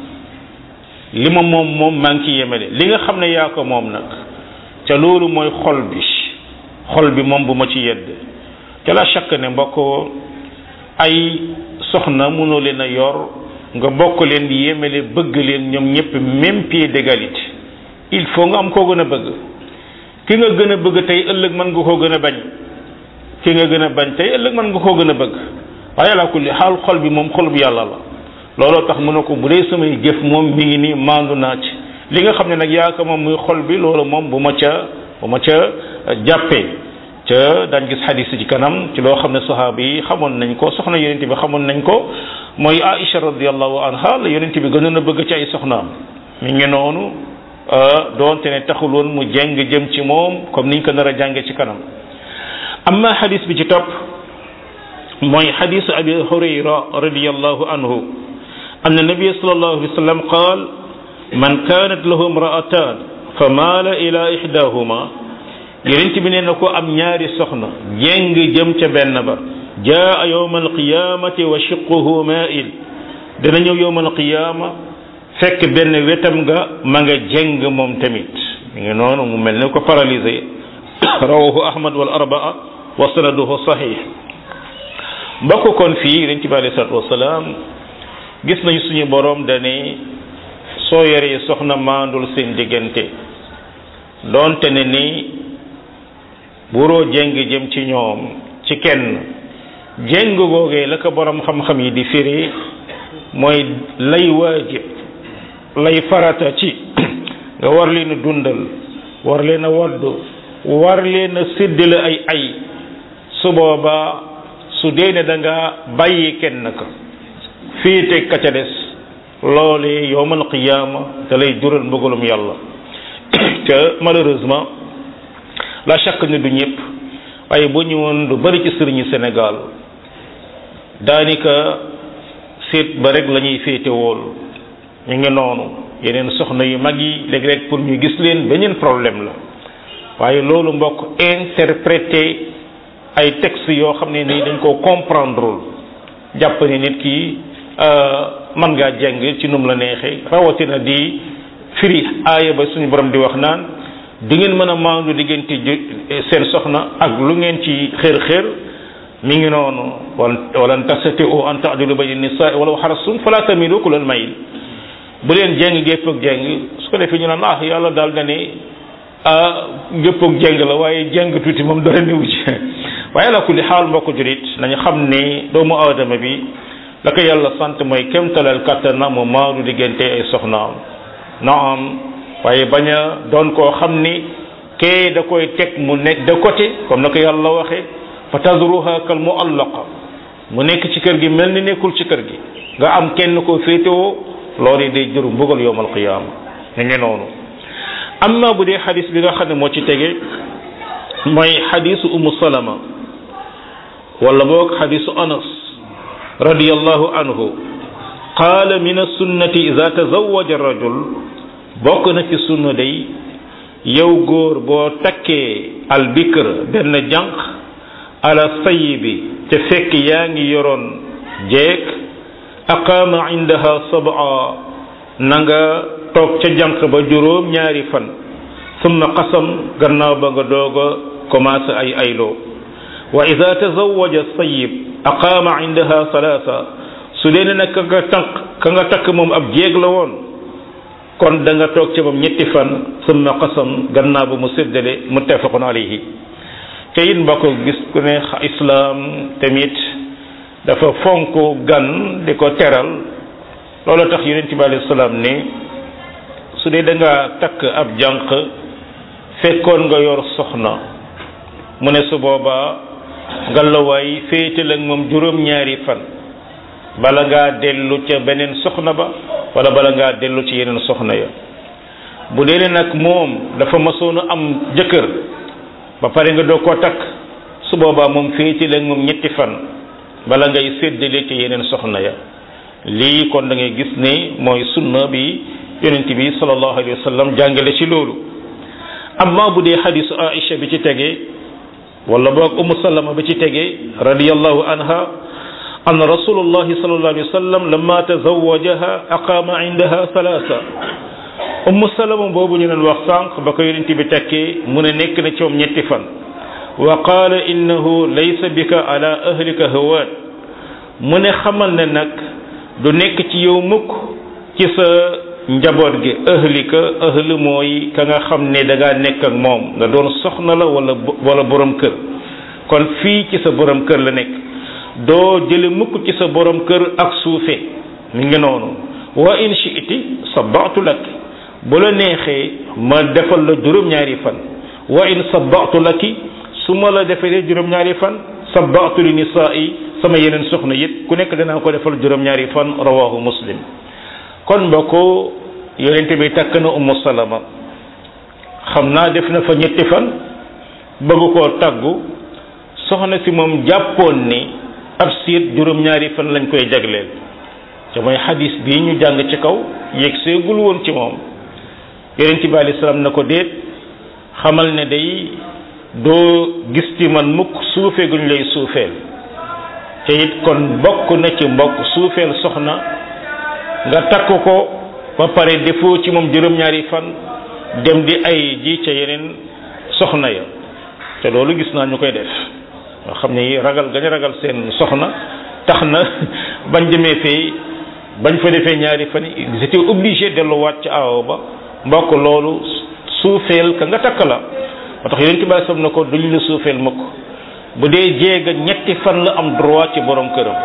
li ma moom moom maa ngi ci yemele li nga xam ne yaa ko moom nag ca loolu mooy xol bi xol bi moom bu ma ci yedd ca la chaque ne mbokk ay soxna mënoo leen a yor nga bokk leen di yemele bëgg leen ñoom ñëpp même pied d'égalité il faut nga am koo gën a bëgg ki nga gën a bëgg tey ëllëg mën nga koo gën a bañ ki nga gën a bañ tey ëllëg mën nga koo gën a bëgg waaye laa kulli xaal xol bi moom xol bu yàlla la looloo tax mu ne ko bu dee samay jëf moom mi ngi nii maandu naa ci li nga xam ne nag yaa ko moom muy xol bi loolu moom bu ma ca bu ma ca jàppee ca daañ gis xadis ci kanam ci loo xam ne sahaaba yi xamoon nañ ko soxna yonent bi xamoon nañ ko mooy Aïcha radiyallahu anha la yonent bi gënoon a bëgg ci ay soxnaam mi ngi noonu doonte ne taxul woon mu jeng jëm ci moom comme niñ ko nar a jànge ci kanam amma xadis bi ci topp mooy xadisu abi hurayra radiyallahu anhu anna nabiyya sallallahu alayhi wa sallam qaal man kaanat lahu imra'atan fa maala ila ihdahuma yonent bi nee na ko am ñaari soxna jéng jëm ca benn ba jaa yawma alqiyamati wa shiqquhu maa'il dana ñëw yawma alqiyama fekk benn wetam nga ma nga jéng moom tamit mi ngi noonu mu mel ne ko paralysé rawahu ahmad wal arbaa wa sanaduhu sahih mbokk kon fii yonent bi alayhi salaatu wasalaam gis nañu suñu borom dane soo yoree soxna maandul seen diggante doonte ne ni buroo jéng jëm ci ñoom ci kenn jéng googee la ko borom xam-xam yi di firi mooy lay waajib lay farata ci nga war leen a dundal war leen a waddu war leen a séddale ay ay su boobaa su dee ne da nga bàyyi kenn ka féete ka ca des loolee yowmal qiyaama da lay jural mbugalum yàlla te malheureusement la chaque ne du ñëpp waaye bu ñëwoon lu bari ci sëriñu Sénégal daanaka seet ba rek la ñuy féete wool ñu ngi noonu yeneen soxna yu mag yi léeg-léeg pour ñu gis leen beneen problème la waaye loolu mbokk interpréter ay textes yoo xam ne nii dañ koo comprendre jàpp ne nit ki man ngaa jàng ci num la neexee rawatina di firi aaya ba suñu borom di wax naan di ngeen mën a maandu diggante seen soxna ak lu ngeen ci xër xër mi ngi noonu wala tastati'u an ta'dilu bayna nisaa walaw harastum fala tamilu kullal mayl bu leen jeng gépp ak jeng su ko defee ñu naan ah yàlla daal na ne ah gépp ak jeng la waaye jeng tuuti moom dara newu ci waaye la kulli xaal mbokk jurit nañu xam ne doomu aadama bi la ko yàlla sant mooy kémtalal kattanam mu maandu diggante ay soxnaam naam waaye bañ a doon koo xam ni kee da koy teg mu nekk de côté comme na ko yàlla waxee fa tazruha kal mu'allaqa mu nekk ci kër gi mel ni nekkul ci kër gi nga am kenn koo féetewoo loolu yi day jëru mbugal yowmal qiyaama ni ngi noonu amma bu dee xadis bi nga xam ne moo ci tege mooy xadisu umu salama wala boog xadisu anas radiyallahu anhu qaala min as-sunnati idha tazawwaja ar-rajul bokk na ci sunna day yow góor boo takkee albikr benn jànq ala sayyibi te fekk yaa ngi yoroon jeeg aqaama indaha sab'a na nga toog ca jànq ba juróom ñaari fan summa qasam gannaaw ba nga doog a commencé ay ayloo wa idha tazawwaja as-sayyib aqaama indaha salaasa su dee nag ka nga takk ka nga takk moom ab jéeg la woon kon da nga toog ci moom ñetti fan summa qasam gannaaw ba mu séddale muttafaqun alayhi te it mbokk gis ku ne islam tamit dafa fonk gan di ko teral loolu tax yonent bi alayhi salaam ne su dee da nga takk ab jànq fekkoon nga yor soxna mu ne su boobaa ngalawaay féetal ak moom juróom-ñaari fan bala ngaa dellu ca beneen soxna ba wala bala ngaa dellu ci yeneen soxna ya bu dee ne nag moom dafa masoon a am jëkkër ba pare nga doo koo takk su boobaa moom féetal ak moom ñetti fan bala ngay séddale ci yeneen soxna ya lii kon da ngay gis ne mooy sunna bi yonent bi sallallahu alayhi wa sallam jàngale ci loolu amma bu dee xadisu Aïcha bi ci tegee wala boog Umu Salama bi ci tegee radiyallahu anha أن رسول الله صلى الله عليه وسلم لما تزوجها أقام عندها ثلاثة أم سلمة بوبو ñu wax sànq ba ko yonent bi takkee mu ne nekk na ci moom ñetti fan wa qaala innahu laysa bika ala ahlika hawaat mu ne xamal ne nag du nekk ci yow mukk ci sa njaboot gi ahlika ahl mooy ka nga xam ne da ngaa nekk ak moom nga doon soxna la wala wala borom kër kon fii ci sa borom kër la nekk doo jële mukk ci sa borom kër ak suufe mi ngi noonu wa in shi'ti sabatu lak bu la neexee ma defal la juróom-ñaari fan wa in sabatu laki su ma la defalee juróom-ñaari fan sabatu li nisaa'i sama yeneen soxna yit ku nekk danaa ko defal juróom-ñaari fan rawahu muslim kon mbokko yonente bi takk na Ummu Salama xam naa def na fa ñetti fan bëgg koo taggu soxna si moom jàppoon ni ab siit juróom-ñaari fan lañ koy jagleel te mooy xadis bii ñu jàng ci kaw yegg seegul woon ci moom yonent bi alayhi salaam na ko déet xamal ne day doo gis ci man mukk suufee guñ lay suufeel te it kon bokk na ci mbokk suufeel soxna nga takk ko ba pare defoo ci moom juróom-ñaari fan dem di ay ji ca yeneen soxna ya te loolu gis naa ñu koy def nga xam ne ragal gañ ragal seen soxna tax na bañ demee fee bañ fa defee ñaari fan ils étaient obligés delluwaat ci aawo ba mbokk loolu suufeel ka nga takk la moo tax yonent bi sam na ko duñ la suufeel mukk bu dee jéega ñetti fan la am droit ci borom këram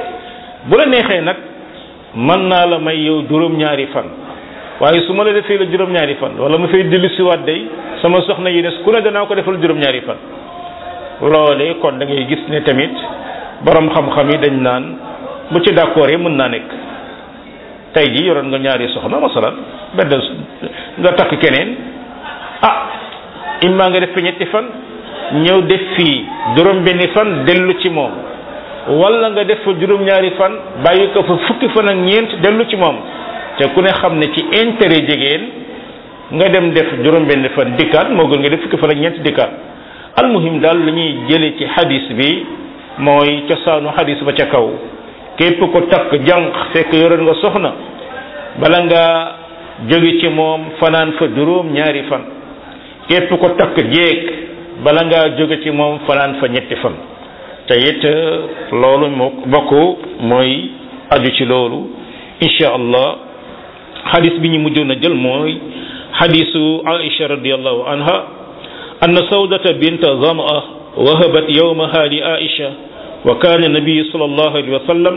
bu la neexee nag mën naa la may yow juróom-ñaari fan waaye su ma la defee la juróom-ñaari fan wala ma fay dellu siwaat day sama soxna yi des ku ne danaa ko defal juróom-ñaari fan loolee kon da ngay gis ne tamit borom xam-xam yi dañ naan bu ci d'accord yi mën naa nekk tey ji yoroon nga ñaari soxna masalan benn nga takk keneen ah imma nga def fi ñetti fan ñëw def fii juróom benni fan dellu ci moom wala nga def fa juróom-ñaari fan bàyyi ko fa fukki fan ak ñeent dellu ci moom te ku ne xam ne ci intérêt jigéen nga dem def juróom benni fan dikkaat moo gën nga def fukki fan ak ñeent dikkaat almuhim daal li ñuy jële ci hadis bi mooy cosaanu hadis ba ca kaw képp ko takk jànq fekk yoroon nga soxna bala nga jóge ci moom fanaan fa juróom ñaari fan képp ko takk jéeg bala ngaa jóge ci moom fanaan fa ñetti fan te it loolu moo bokk mooy aju ci loolu insha allah hadis bi ñu mujjoon a jël mooy hadisu Aisha radiyallahu anha anna sawdata bint zam'a wahabat yawmaha li Aisha wa kana nabi sallallahu alayhi wa sallam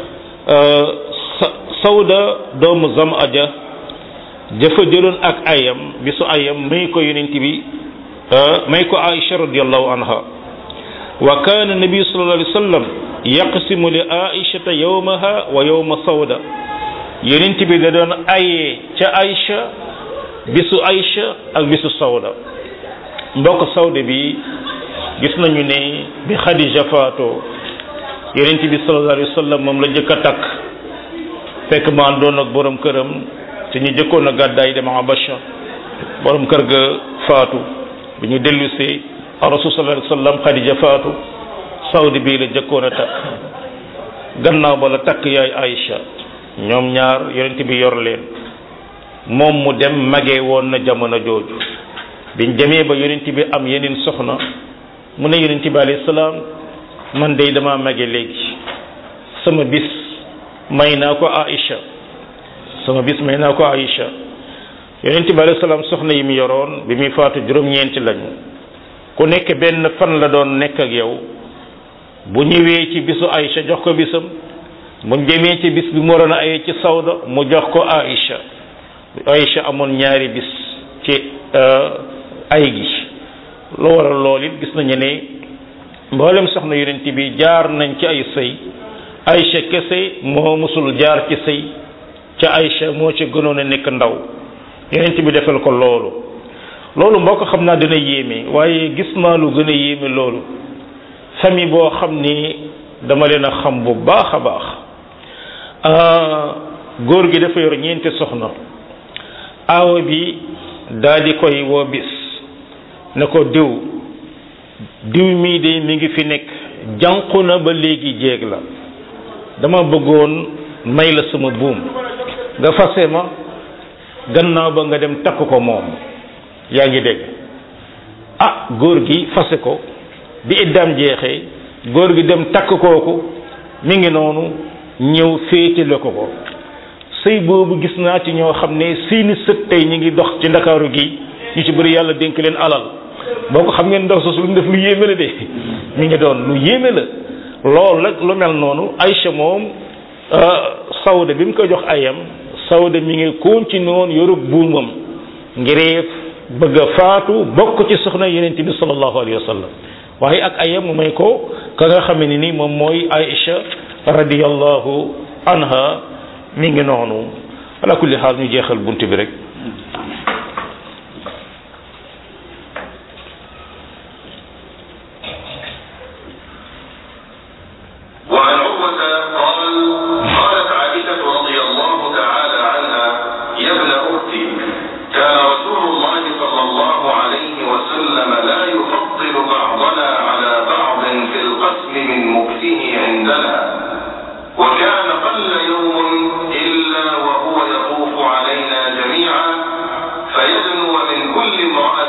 sawda doomu zam'a ja dafa jëloon ak ayam bisu ayam may ko yonent bi may ko Aisha radiyallahu anha wa kana nabi sallallahu alayhi wa sallam yaqsimu li Aisha yawmaha wa yawma sawda yonent bi da doon ayee ca Aisha bisu Aisha ak bisu sawda mbokk sawda bi gis nañu ne bi Khadija faatoo yonent bi sallallahu alayhi wa sallam moom la jëkk a takk fekk ma àndoon ak borom këram te ñu jëkkoon a gàddaay dem Abasha borom kër ga faatu bi ñu dellusee rasul sallallahu alayhi wa sallam Khadija faatu sawda bii la jëkkoon a takk gannaaw ba la takk yaay Aisha ñoom ñaar yonent bi yor leen moom mu dem magee woon na jamono jooju biñ demee ba yonent bi am yeneen soxna mu ne yonent bi alayhi salaam man day dama mage léegi sama bis may naa ko Aisha sama bis may naa ko Aisha yonent bi alayhi salaam soxna yi mu yoroon bi muy faatu juróom-ñeenti lañu ku nekk benn fan la doon nekk ak yow bu ñëwee ci bisu Aisha jox ko bisam mu demee ci bis bi mu waroon a ayee ci Sawda mu jox ko Aisha Aisha amoon ñaari bis ci ay gi lu waral loolu it gis nañu ne mboolem soxna yonent bi jaar nañ ci ay sëy Aisha kese moo musul jaar ci sëy ca Aisha moo ci gënoon a nekk ndaw yonent bi defal ko loolu loolu mbokk xam naa dina yéeme waaye gis naa lu gën a yéeme loolu famille boo xam ni dama leen a xam bu baax a baax góor gi dafa yor ñeenti soxna aawa bi daal di koy woo bis ne ko diw diw mii de mi ngi fi nekk jànqu na ba léegi jéeg la dama bëggoon may la sama buum nga fase ma gannaaw ba nga dem takk ko moom yaa ngi dégg ah góor gi fase ko bi iddaam jeexee góor gi dem takk kooku mi ngi noonu ñëw féetale ko ko sëy boobu gis naa ci ñoo xam ne seeni sët tey ñu ngi dox ci ndakaaru gi ñu ci bëri yàlla dénk leen alal boo ko xam ngeen ndox soosu lu mu def lu yéeme la de mi ngi doon lu yéeme la loolu nag lu mel noonu Aïcha moom Sawda bi mu ko jox ayam Sawda mi ngi continué woon yorub buumam ngir bëgg a faatu bokk ci soxna Yonent bi sallallahu alayhi wa sallam waaye ak ayam mu may ko ka nga xam ne ni moom mooy Aïcha radiyallahu anha mi ngi noonu ala kulli xaal ñu jeexal bunt bi rek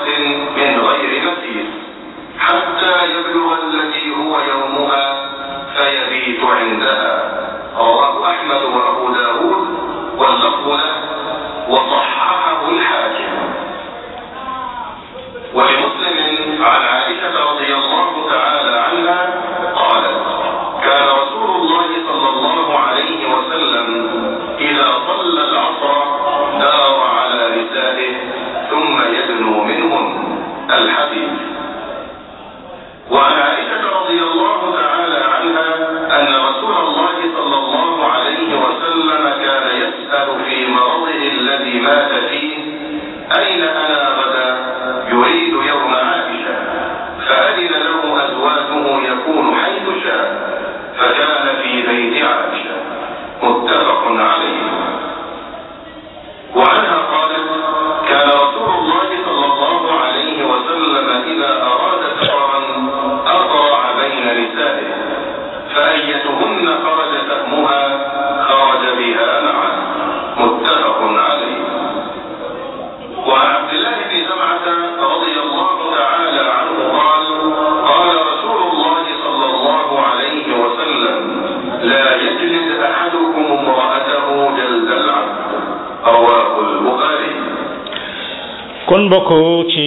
مرأة من غير مسيس حتى يبلغ الذي هو يومها فيبيت عندها. رواه أحمد وأبو داود واللفظ له وصححه الحاكم. ولمسلم عن عائشة رضي الله تعالى عنها قالت: كان رسول الله صلى الله عليه وسلم إذا صلى العصر دار على نسائه ثم يدنو منهن. الحديث. وعن عائشة رضي الله تعالى عنها أن رسول الله صلى الله عليه وسلم كان يسأل في مرضه الذي مات فيه: أين أنا غدا؟ يريد يوم عائشة، فأذن له أزواجه يكون حيث شاء، فكان في بيت عائشة. متفق عليه. وعنها قالت: كان رسول الله صلى الله عليه وسلم إذا أراد سفرا أقرع بين نسائه، فأيتهن خرج سهمها خرج بها معه. متفق عليه. وعن عبد الله بن زمعة رضي الله تعالى عنه قال: قال رسول الله صلى الله عليه وسلم: لا يجلد أحدكم امرأته جلد العبد. رواه البخاري. kon bokk ci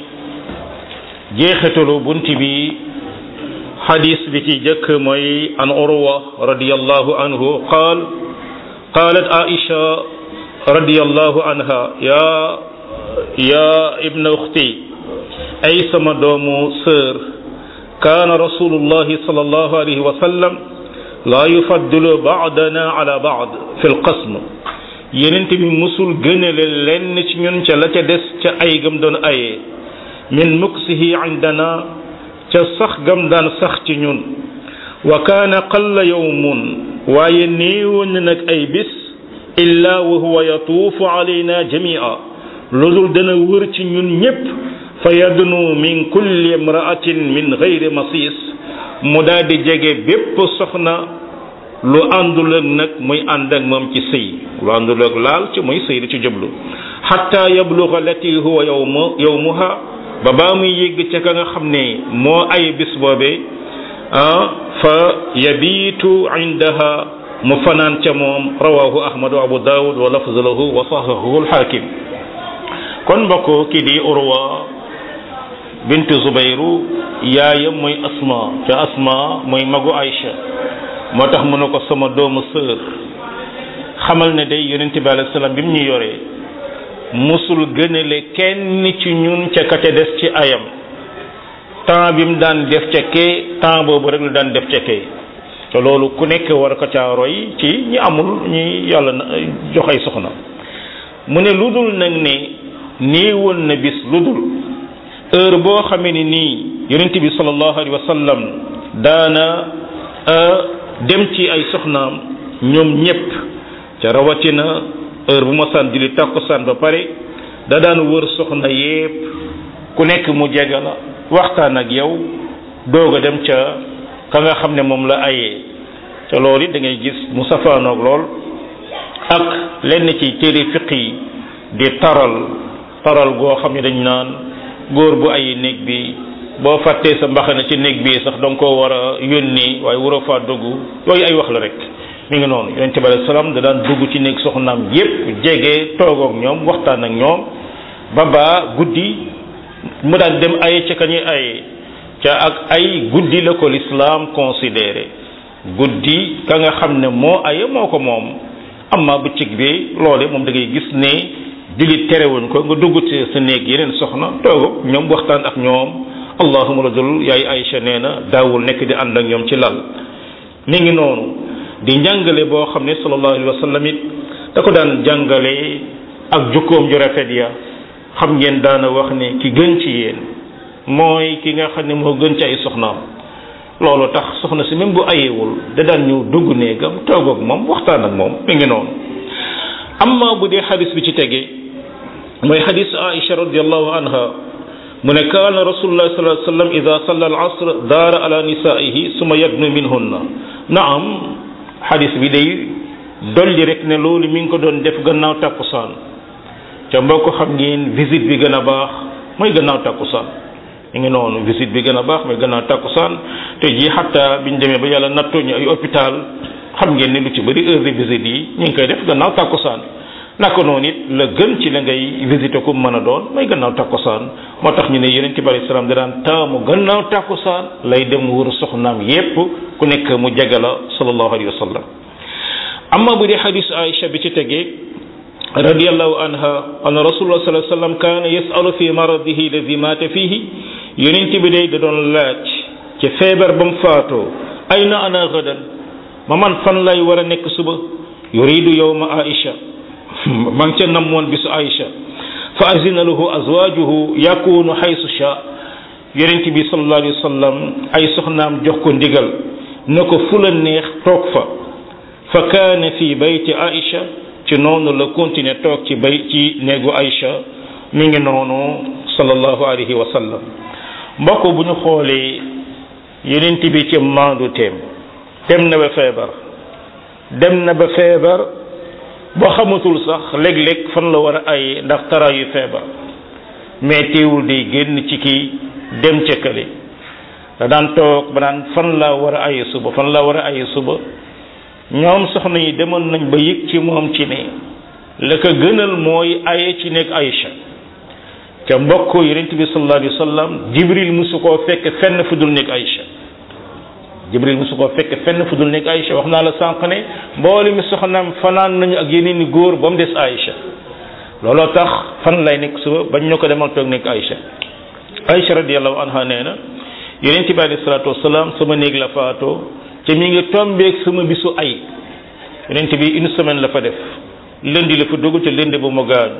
jeexitalu bunt bi xadis bi ci jëkk mooy an urwa radiyallahu anhu qaal qaalat aisha radiyallahu anha ya ya ibna ukhti ay sama doomu sœur kaana rasulullahi sallallahu alayhi wa sallam la yufaddilu ba'dana ala ba'd fi al-qasm yenent bi musul gënale lenn ci ñun ca la ca des ca ay gam doon ayee min muksihi indana ca sax gam daan sax ci ñun wa kaana qalla yawmun waaye néewoon na nag ay bis illa wa huwa yatuufu alayna jami'a loolu dana wër ci ñun ñépp fa yadnu min kulli imra'atin min ghayri masis mu daal di jege bépp soxna lu àndul ak nag muy ànd ak moom ci sëy lu àndul ak laal ci muy sëy di ci jublu hatta yablugha lati huwa yawmu yawmuha ba baa muy yégg ca ka nga xam ne moo ay bis boobee ah fa yabiitu indaha mu fanaan ca moom rawahu ahmad wa abu dawud wa lafzu lahu wa sahahahu al-hakim. kon mbokk kii di urwa bint zubayru yaayam mooy asma ca asma mooy magu aïcha moo tax mu ne ko sama doomu sœur xamal ne day yonente bi alayhi salaam bi mu ñu yoree musul gënale kenn ci ñun ca ka ca des ci ayam temps bi mu daan def ca kee temps boobu rek la daan def ca kee te loolu ku nekk war ko caa roy ci ñi amul ñi yàlla jox ay soxna mu ne lu dul nag ne nii woon na bis lu dul heure boo xamee ni nii yonente bi sallallahu alayhi wa sallam daana dem ci ay soxnaam ñoom ñépp ca rawatina heure bu ma san julli takkusaan ba pare da daan wër soxna yépp ku nekk mu jege la waxtaan ak yow doog a dem ca ka nga xam ne moom la ayee ca loolu it da ngay gis mu safaanoog lool ak lenn ci téere fiq yi di taral taral goo xam ne dañ naan góor bu ay néeg bi boo fàttee sa mbaxana ci néeg bi sax danga koo war a yónni waaye waroo faa dugg yooyu ay wax la rek mi ngi noonu yonente bi alayhi salaam da daan dugg ci néeg soxnaam yépp jege toog ak ñoom waxtaan ak ñoom ba baa guddi mu daan dem aye ca kañuy aye ca ak ay guddi la ko l'islam considéré guddi ka nga xam ne moo aye moo ko moom amma bëccëg bi loole moom da ngay gis ne jullit terewuñ ko nga dugg ci sa néeg yeneen soxna toog ñoom waxtaan ak ñoom allahuma la dul yaay Aïcha nee na daawul nekk di ànd ak ñoom ci lal mi ngi noonu di njàngale boo xam ne sallallahu alayhi wa sallam it da ko daan jàngale ak jukkoom ju rafet ya xam ngeen daana wax ne ki gën ci yéen mooy ki nga xam ne moo gën ci ay soxnaam loolu tax soxna si même bu ayewul da daan ñëw dugg néegam toog ak moom waxtaan ak moom mi ngi noonu amma bu dee xadis bi ci tege mooy xadis Aïcha radiyallahu anha mu ne kaana rasulullah sallallahu alayhi wa sallam ida salla al asr daara ala nisaihi suma yadnu minhunna naam xadis bi day dolli rek ne loolu mi ngi ko doon def gannaaw takkusaan ca mbokk xam ngeen visite bi gën a baax mooy gannaaw takkusaan mi ngi noonu visite bi gën a baax mooy gannaaw takkusaan te ji xatta biñ demee ba yàlla nattoo ñu ay hôpital xam ngeen ne lu ci bëri heure de visite yi ñu ngi koy def gannaaw takkusaan naka noonu it la gën ci la ngay visiter ku mën a doon mooy gannaaw takkusaan moo tax ñu ne yonent bi alayhi salaam da daan taamu gannaaw takkusaan lay dem wër soxnaam yépp ku nekk mu jege la sallallahu alayhi wa sallam amma bu dee xadis Aïcha bi ci tegee radiyallahu anha anna rasulullah sallallahu alayhi wa sallam kaana yasalu fi maradihi alladi maata fihi yonent bi day da doon laaj ci feebar ba mu faatoo ayna ana gadan ma man fan lay war a nekk suba yuridu yawma Aïcha ma ngi ca namoon bisu Aïcha fa azina lahu azwajuhu yakunu haysu sha yonent bi sallallahu alayhi wa sallam ay soxnaam jox ko ndigal na ko fu la neex toog fa fa kaana fi bayti Aïcha ci noonu la continuer toog ci bay ci néegu Aïcha mi ngi noonu sallallahu alayhi wa sallam mbokk bu ñu xoolee yonent bi ci maandu teem dem na ba feebar dem na ba feebar boo xamatul sax léeg-léeg fan la war a ay ndax taraayu feebar mais teewul day génn ci kii dem ca kële da daan toog ba naan fan laa war a aye suba fan laa war a aye suba ñoom soxna yi demoon nañ ba yëg ci moom ci ne la ko gënal mooy aye ci nekk Aïcha ca mbokk yonent bi sallallahu alayhi wa sallam Jibril musu koo fekk fenn fu dul nekk Aïcha Jibril musu koo fekk fenn fu dul nekk Aïcha wax naa la sànq ne mboole mi soxnaam fanaan nañu ak yeneen i góor ba mu des Aïcha looloo tax fan lay nekk suba bañ ñu ko demal toog nekk Aïcha Aïcha radiyallahu anha nee na yonent bi alayhi salaatu wasalaam sama néeg la faatoo te mi ngi tombeeg sama bisu ay yonent bi une semaine la fa def lundi la fa dugg te lundi bu mu gaañu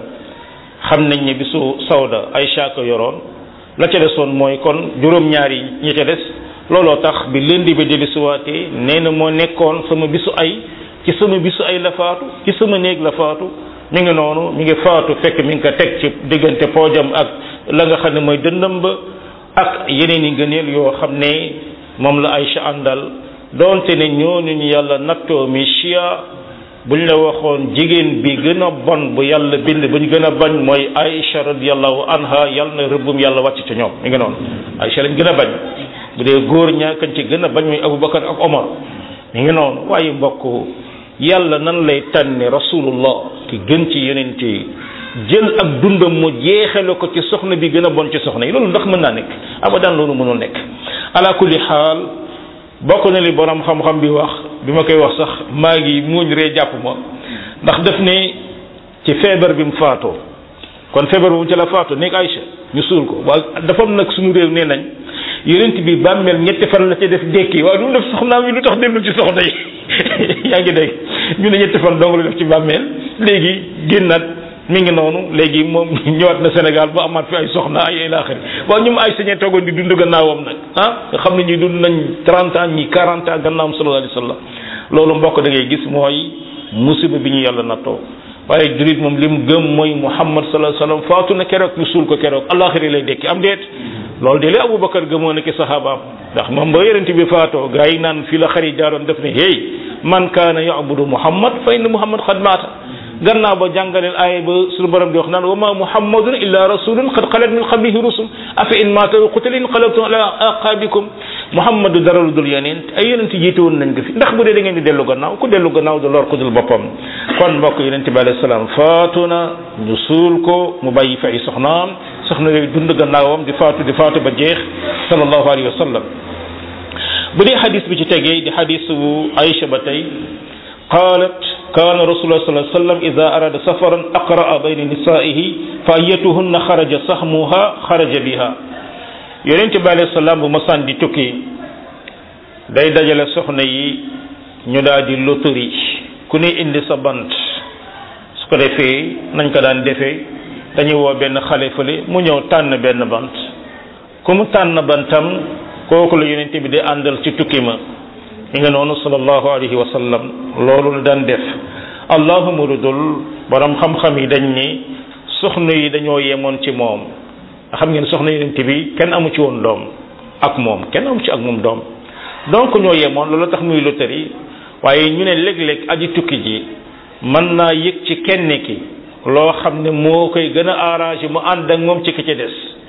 xam nañ ne bisu sawda Aïcha ko yoroon la ca desoon mooy kon juróom-ñaar yi ñi ca des looloo tax bi lundi bi dellusiwaatee nee na moo nekkoon sama bisu ay ci sama bisu ay la faatu ci sama néeg la faatu mi ngi noonu mi ngi faatu fekk mi ngi ko teg ci diggante poojam ak la nga xam ne mooy dëndam ba ak yeneen i ngëneel yoo xam ne moom la Aïcha àndal doonte ne ñooñu ñu yàlla nattoo mi chia buñ la waxoon jigéen bi gën a bon bu yàlla bind buñ gën a bañ mooy Aïcha radiyallahu anha yàlla na rëbbum yàlla wàcc ci ñoom mi ngi noonu Aïcha lañ gën a bañ bu dee góor ñaa kañ ci gën a bañ mooy Aboubacar ak Omar mi ngi noonu waaye mbokk yàlla nan lay tànne rasulullah ki gën ci yonent yi jël ak dundam mu jeexale ko ci soxna bi gën a bon ci soxna yi loolu ndax mën naa nekk abadan loolu mënul nekk ala kulli xaal bokk na li borom xam-xam bi wax bi ma koy wax sax maa ngi muuñ ree jàpp ma ndax def ne ci feebar bi mu faatoo kon feebar bu mu ci la faatoo nekk Aïcha ñu suul ko waaye dafa am nag suñu réew nee nañ yonent bi bàmmeel ñetti fan la ci def dékki waaye du mu def soxnaam yi lu tax dellu ci soxna yi yaa ngi dégg ñu ne ñetti fan dong la def ci bàmmeel léegi génnaat mi ngi noonu léegi moom ñëwaat na Sénégal ba amaat fi ay soxna ay ilaaxiri waaw ñoom ay sañee toogoon di dund gannaawam nag ah nga xam ne ñi dund nañ trente ans ñi quarante ans gannaawam sallallahu alayhi wa sallam loolu mbokk da ngay gis mooy musiba bi ñu yàlla nattoo waaye jurit moom li mu gëm mooy Muhammad sallallahu alayhi wa sallam faatu na keroog ñu suul ko keroog alaaxiri lay dekki am deet loolu de la Aboubacar gëmoon na ki saxaabaam ndax moom ba yonent bi faatoo gaa yi naan fii la xari jaaroon def ne hey man kaana ya'budu Muhammad fa inna Muhammad xad maata gannaaw ba jàngaleel aaya ba suñu borom di wax naan wa ma muhammadun illa rasulun qad xalat min qablihi rusul afa in maata aw qutila inqalabtum ala aqabikum muhammadu dara lu dul yeneen ay yonent jiite woon nañ ko fi ndax bu dee da ngeen di dellu gannaaw ku dellu gannaaw du lor ku dul boppam kon mbokk yonent bi alayhi salaam faatu na ñu suul ko mu bàyyi fi ay soxnaam soxna yooyu dund gannaawam di faatu di faatu ba jeex sallallahu alayhi wa sallam bu dee xadis bi ci tegee di xadis bu Aïcha ba tey قالت كان رسول الله صلى الله عليه وسلم إذا أراد سفرا أقرأ بين نسائه فأيتهن خرج سهمها خرج بها yonent bi alayhi salaam bu masaan di tukki day dajale soxna yi ñu daal di loterie ku ne indi sa bant su ko defee nañ ko daan defee dañuy woo benn xale fële mu ñëw tànn benn bant ku mu tànn bantam kooku la yonent bi di àndal ci tukki ma mi nga noonu sallallahu alayhi wa sallam loolu la daan def allahuma ludul borom xam-xam yi dañ ni soxna yi dañoo yemoon ci moom xam ngeen soxna yonent bi kenn amu ci woon doom ak moom kenn amu ci ak moom doom donc ñoo yemoon loolu tax muy loterie waaye ñu ne léeg-léeg aji tukki ji mën naa yëg ci kenn ki loo xam ne moo koy gën a arrangé mu ànd ak moom ci ki ci des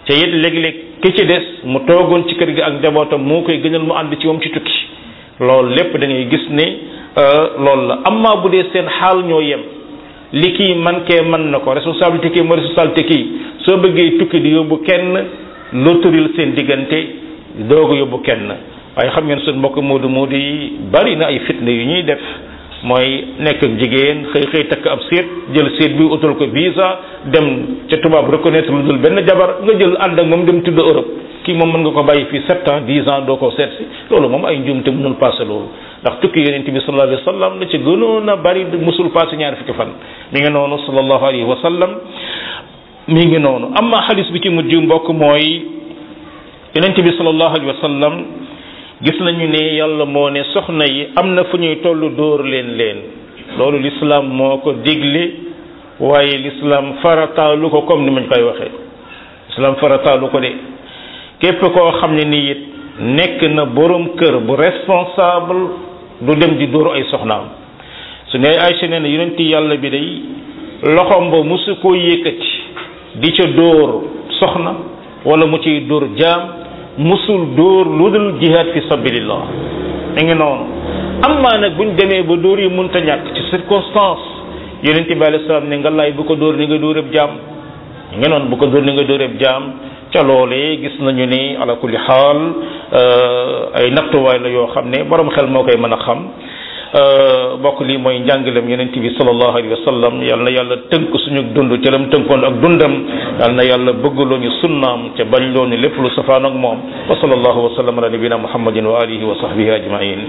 te it léeg-léeg ki ci des mu toogoon ci kër gi ak njabootam moo koy gënal mu ànd ci moom ci tukki loolu lépp da ngay gis ne loolu la amma bu dee seen xaal ñoo yem li kii man kee mën na ko responsabilité kii mooy responsabilité kii soo bëggee tukki di yóbbu kenn loo turil seen diggante dooga yóbbu kenn waaye xam ngeen suñ mbokk moodu moodu yi bari na ay fitna yu ñuy def mooy nekk ak jigéen xëy xëy takk ab seet jël seet bi utal ko visa dem ca tubaab reconnaître lu dul benn jabar nga jël ànd ak moom dem tudd Europe kii moom mën nga ko bàyyi fii sept ans dix ans doo ko seet si loolu moom ay njuumte mënul passé loolu ndax tukki yonent bi sallallahu alayhi wa sallam la ci gënoon a bari musul passé ñaari fukki fan mi ngi noonu sallallahu alayhi wa sallam mi ngi noonu amma xadis bi ci mujj mbokk mooy yonent bi sallallahu alayhi wa sallam gis nañu ne yàlla moo ne soxna yi am na fu ñuy toll dóor leen leen loolu l'islam moo ko digle waaye l'islam farataalu ko comme ni mañ koy waxee l'islam farataalu ko de képp koo xam ne nii it nekk na borom kër bu responsable du dem di dóor ay soxnaam su ne Aysa nee na yonent yàlla bi day loxom ba musu koo yëkkati di ca dóor soxna wala mu ciy dóor jaam musul dóor lu dul jihaad fi sabilillah mi ngi noonu amma nag buñ demee ba dóor yi mënta ñàkk ci circonstance yonent bi alayhi salaam ne nga lay bu ko dóor ni nga dóoreb jaam mi ngi noonu bu ko dóor ni nga dóoreb jaam ca loolee gis nañu ni ala kulli xaal ay nattuwaay la yoo xam ne borom xel moo koy mën a xam bokk lii mooy njàngalem yonent bi sallallahu alayhi wa sallam yal na yàlla tënk suñu dund ca lam tënkoon ak dundam yal na yàlla bëggaloo ñu sunnaam ca bañ loo ñu lépp lu safaan ak moom wa sallallahu wa sallam ala nabina muhammadin wa alihi wa sahbihi ajmain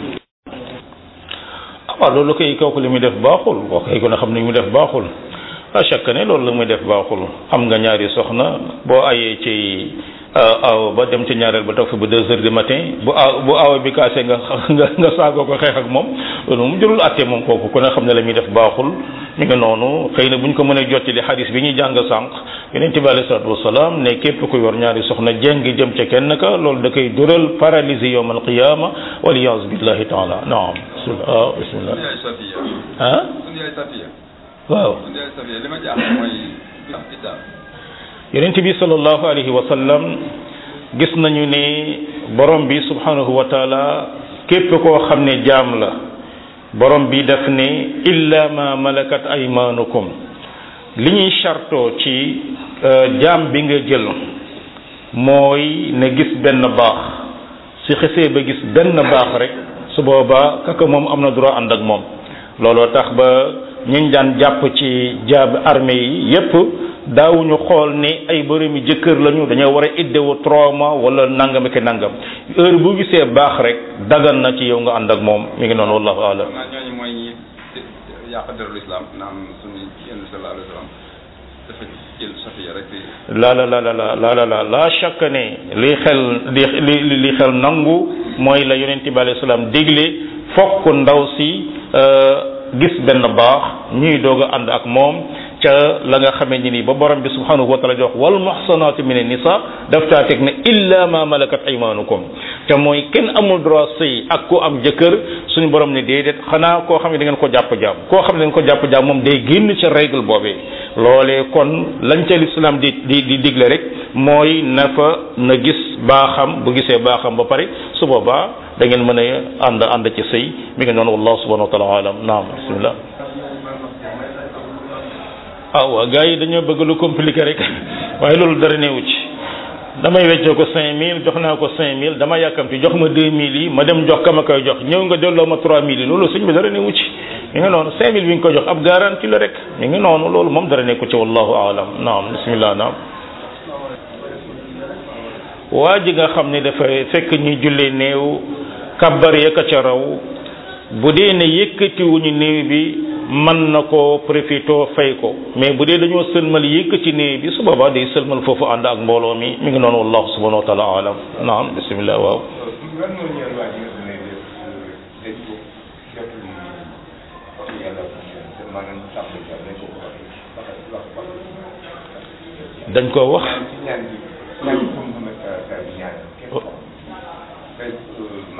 waaw loolu koy kooku li muy def baaxul boo koy ko na xam ne mu def baaxul à chaque année loolu la muy def baaxul am nga ñaari soxna boo ayee ci aw ba dem ci ñaareel ba toog fi ba deux heures du matin bu aw bu aw bi kaase nga nga nga saagoo ko xeex ak moom loolu moom jërul àtte moom kooku ku ne xam ne la muy def baaxul mi ngi noonu xëy na bu ñu ko mënee jottali xadis bi ñuy jàng sànq yonent bi alayhi salaatu wasalaam ne képp ku yor ñaari soxna jéng jëm ca kenn ka loolu da koy dural paralysie yawm al qiyama wal iyaazu billahi taala naam bismillah bismillah ah waaw yonent bi sallallahu alayhi wa sallam gis nañu ne borom bi subhanahu wa taala képp koo xam ne jaam la borom bi daf ne illa ma malakat aymanukum li ñuy chartoo ci jaam bi nga jël mooy ne gis benn baax si xesee ba gis benn baax rek su boobaa kaka moom am na droit ànd ak moom looloo tax ba ñiñ daan jàpp ci jaab armée yi yépp daawuñu xool ne ay boromi jëkkër lañu dañoo war a iddewu trois mois wala nangam ak nangam heure bu gisee baax rek dagan na ci yow nga ànd ak moom mi ngi noonu wallahu a'lam. ñooñu mooy ñi yàq derul islam naam suñu yenn sallallahu alayhi wasallam dafa jël Safiya rek. la la la la la la la la chaque ne li xel li li xel nangu mooy la yonent bi alayhi salaam digle fokk ndaw si gis benn baax ñuy doog a ànd ak moom. ca la nga xamee ni nii ba borom bi subhanahu wa taala jox wal muhsanaatu min an-nisa daf taa teg ne illa ma malakat aymanukum te mooy kenn amul droit sëy ak ku am jëkkër suñu borom ne déedéet xanaa koo xam ne da ngeen ko jàpp jaam koo xam ne da ngeen ko jàpp jaam moom day génn ca règle boobee loolee kon lañ ca l'islam di di di digle rek mooy na fa na gis baaxam bu gisee baaxam ba pare su boobaa da ngeen mën a ànd ànd ci sëy mi ngi noonu wallahu subhanahu wa taala alam naam bismillah ah waaw gars yi dañoo bëgg lu compliqué rek waaye loolu dara newu ci damay weccoo ko cinq mille jox naa ko cinq mille dama yàkkamti jox ma deux mille yi ma dem jox ka ma koy jox ñëw nga delloo ma trois mille yi loolu suñ bi dara newu ci mi ngi noonu cinq mille bi nga ko jox ab garantie la rek mi ngi noonu loolu moom dara nekku ci wallahu aalam naam bismillah naam waa ji nga xam ne dafay fekk ñuy jullee néew kabbar ya ka ca raw bu dee ne yëkkatiwuñu néew bi mën na ko profito fay ko mais bu dee dañoo sëlmal yëkkati néew bi su boobaa day sëlmal foofu ànd ak mbooloo mi mi ngi noonu wallahu subhanahu wa taala alam naam bismillah waaw dañ ko wax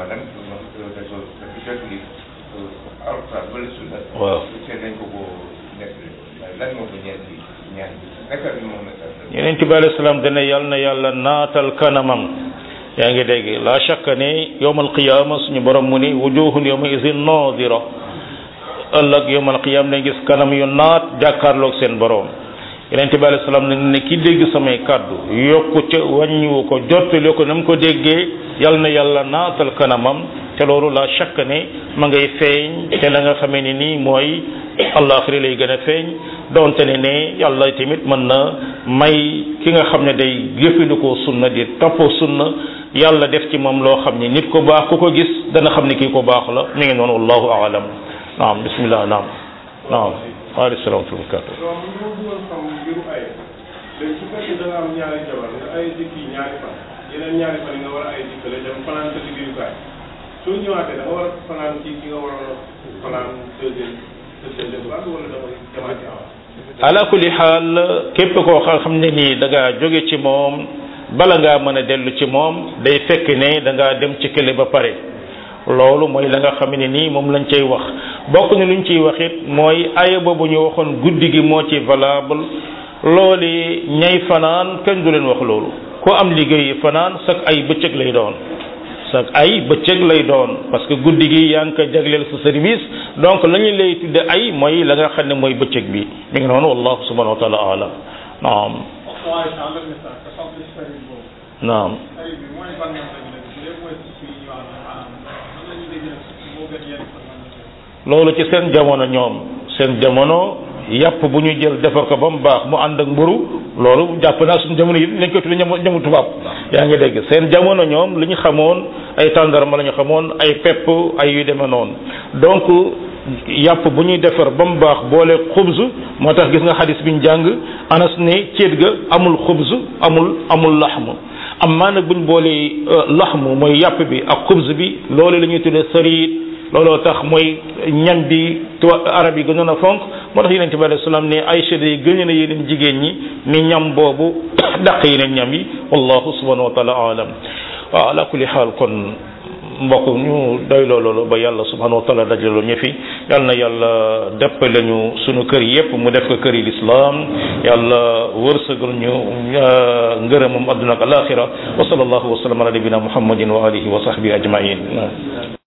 waaw lan moo ko ñeent bi ñaan bi naka bi moom la yeneen bi alayhi salaam dana yàlla na yàlla naatal kanamam yaa ngi dégg la shakka ne yawmal qiyaama suñu borom mu ni wujuhun yawma izin nadira ëllëg yawmal qiyaama dañ gis kanam yu naat jàkkaarloog seen borom yeneen bi alayhi salaam nag ne ki dégg samay kàddu yokku ca wàññiwu ko jottali ko na mu ko déggee yàlla na yàlla naatal kanamam te loolu la shakka ne ma ngay feeñ te la nga xamee ni nii mooy àllaaxira lay gën a feeñ donte ne ne yàlla tamit mën na may ki nga xam ne day jëfandikoo sunna di toppoo sunna yàlla def ci moom loo xam ne nit ko baax ku ko gis dana xam ne kii ko baax la mi ngi noonu wallahu aalam naam bismillah naam naam waaleykum salaam wa rahmatulah. waaw man ma bëggoon xam mbiru ay léegi su fekkee da nga am ñaari jabar nga ay dëkk yi ñaari fan yeneen ñaari fan yi nga war a ay dëkk la dem fanaan sa liggéeyukaay soo ñëwaatee da nga war a fanaan ci ki nga war a fanaan deuxième deuxième base wala da ngay demaat ci awa. ala kulli xaal képp koo xam ne nii da ngaa jóge ci moom bala ngaa mën a dellu ci moom day fekk ne da ngaa dem ci kële ba pare loolu mooy la nga xam ne nii moom lañ cay wax bokk na luñ ciy wax it mooy aya boobu ñu waxoon guddi gi moo ci valable loolu ñay fanaan kenn du leen wax loolu ku am liggéeyi fanaan sax ay bëccëg lay doon sax ay bëccëg lay doon parce que guddi gi yaa ngi ko jagleel sa service donc la ñu lay tudde ay mooy la nga xam ne mooy bëccëg bi mi ngi noonu wallahu subhanahu wa taala alam naam naam loolu ci seen jamono ñoom seen jamono yàpp bu ñu jël defar ko ba mu baax mu ànd ak mburu loolu jàpp naa suñu jamono yi nañ ko tudde ñamu ñamu tubaab yaa ngi dégg seen jamono ñoom li ñu xamoon ay tàndarma la ñu xamoon ay pepp ay yu demee noonu donc yàpp bu ñuy defar ba mu baax boole xubz moo tax gis nga xadis bi ñu jàng anas ne céet ga amul xubz amul amul laxmu am maa nag bu ñu boolee laxmu mooy yàpp bi ak xubz bi loolu la ñuy tuddee sariit looloo tax mooy ñam bi arab yi gënoon a fonk moo tax yonent bi alayhi salaam ne Aysa day gën na yeneen jigéen ñi ni ñam boobu dàq yeneen ñam yi wallahu subhanahu wa taala alam waaw ala kulli xaal kon mbokk ñu doy loolu ba yàlla subhanahu wa taala dajaloo ñu fi yal na yàlla deppale ñu sunu kër yépp mu def ko kër yi lislaam yàlla wërsëgal ñu ngërëmam adduna ak alaxira wa sallallahu wa sallam ala nabina muhammadin wa alihi wa sahbihi ajmain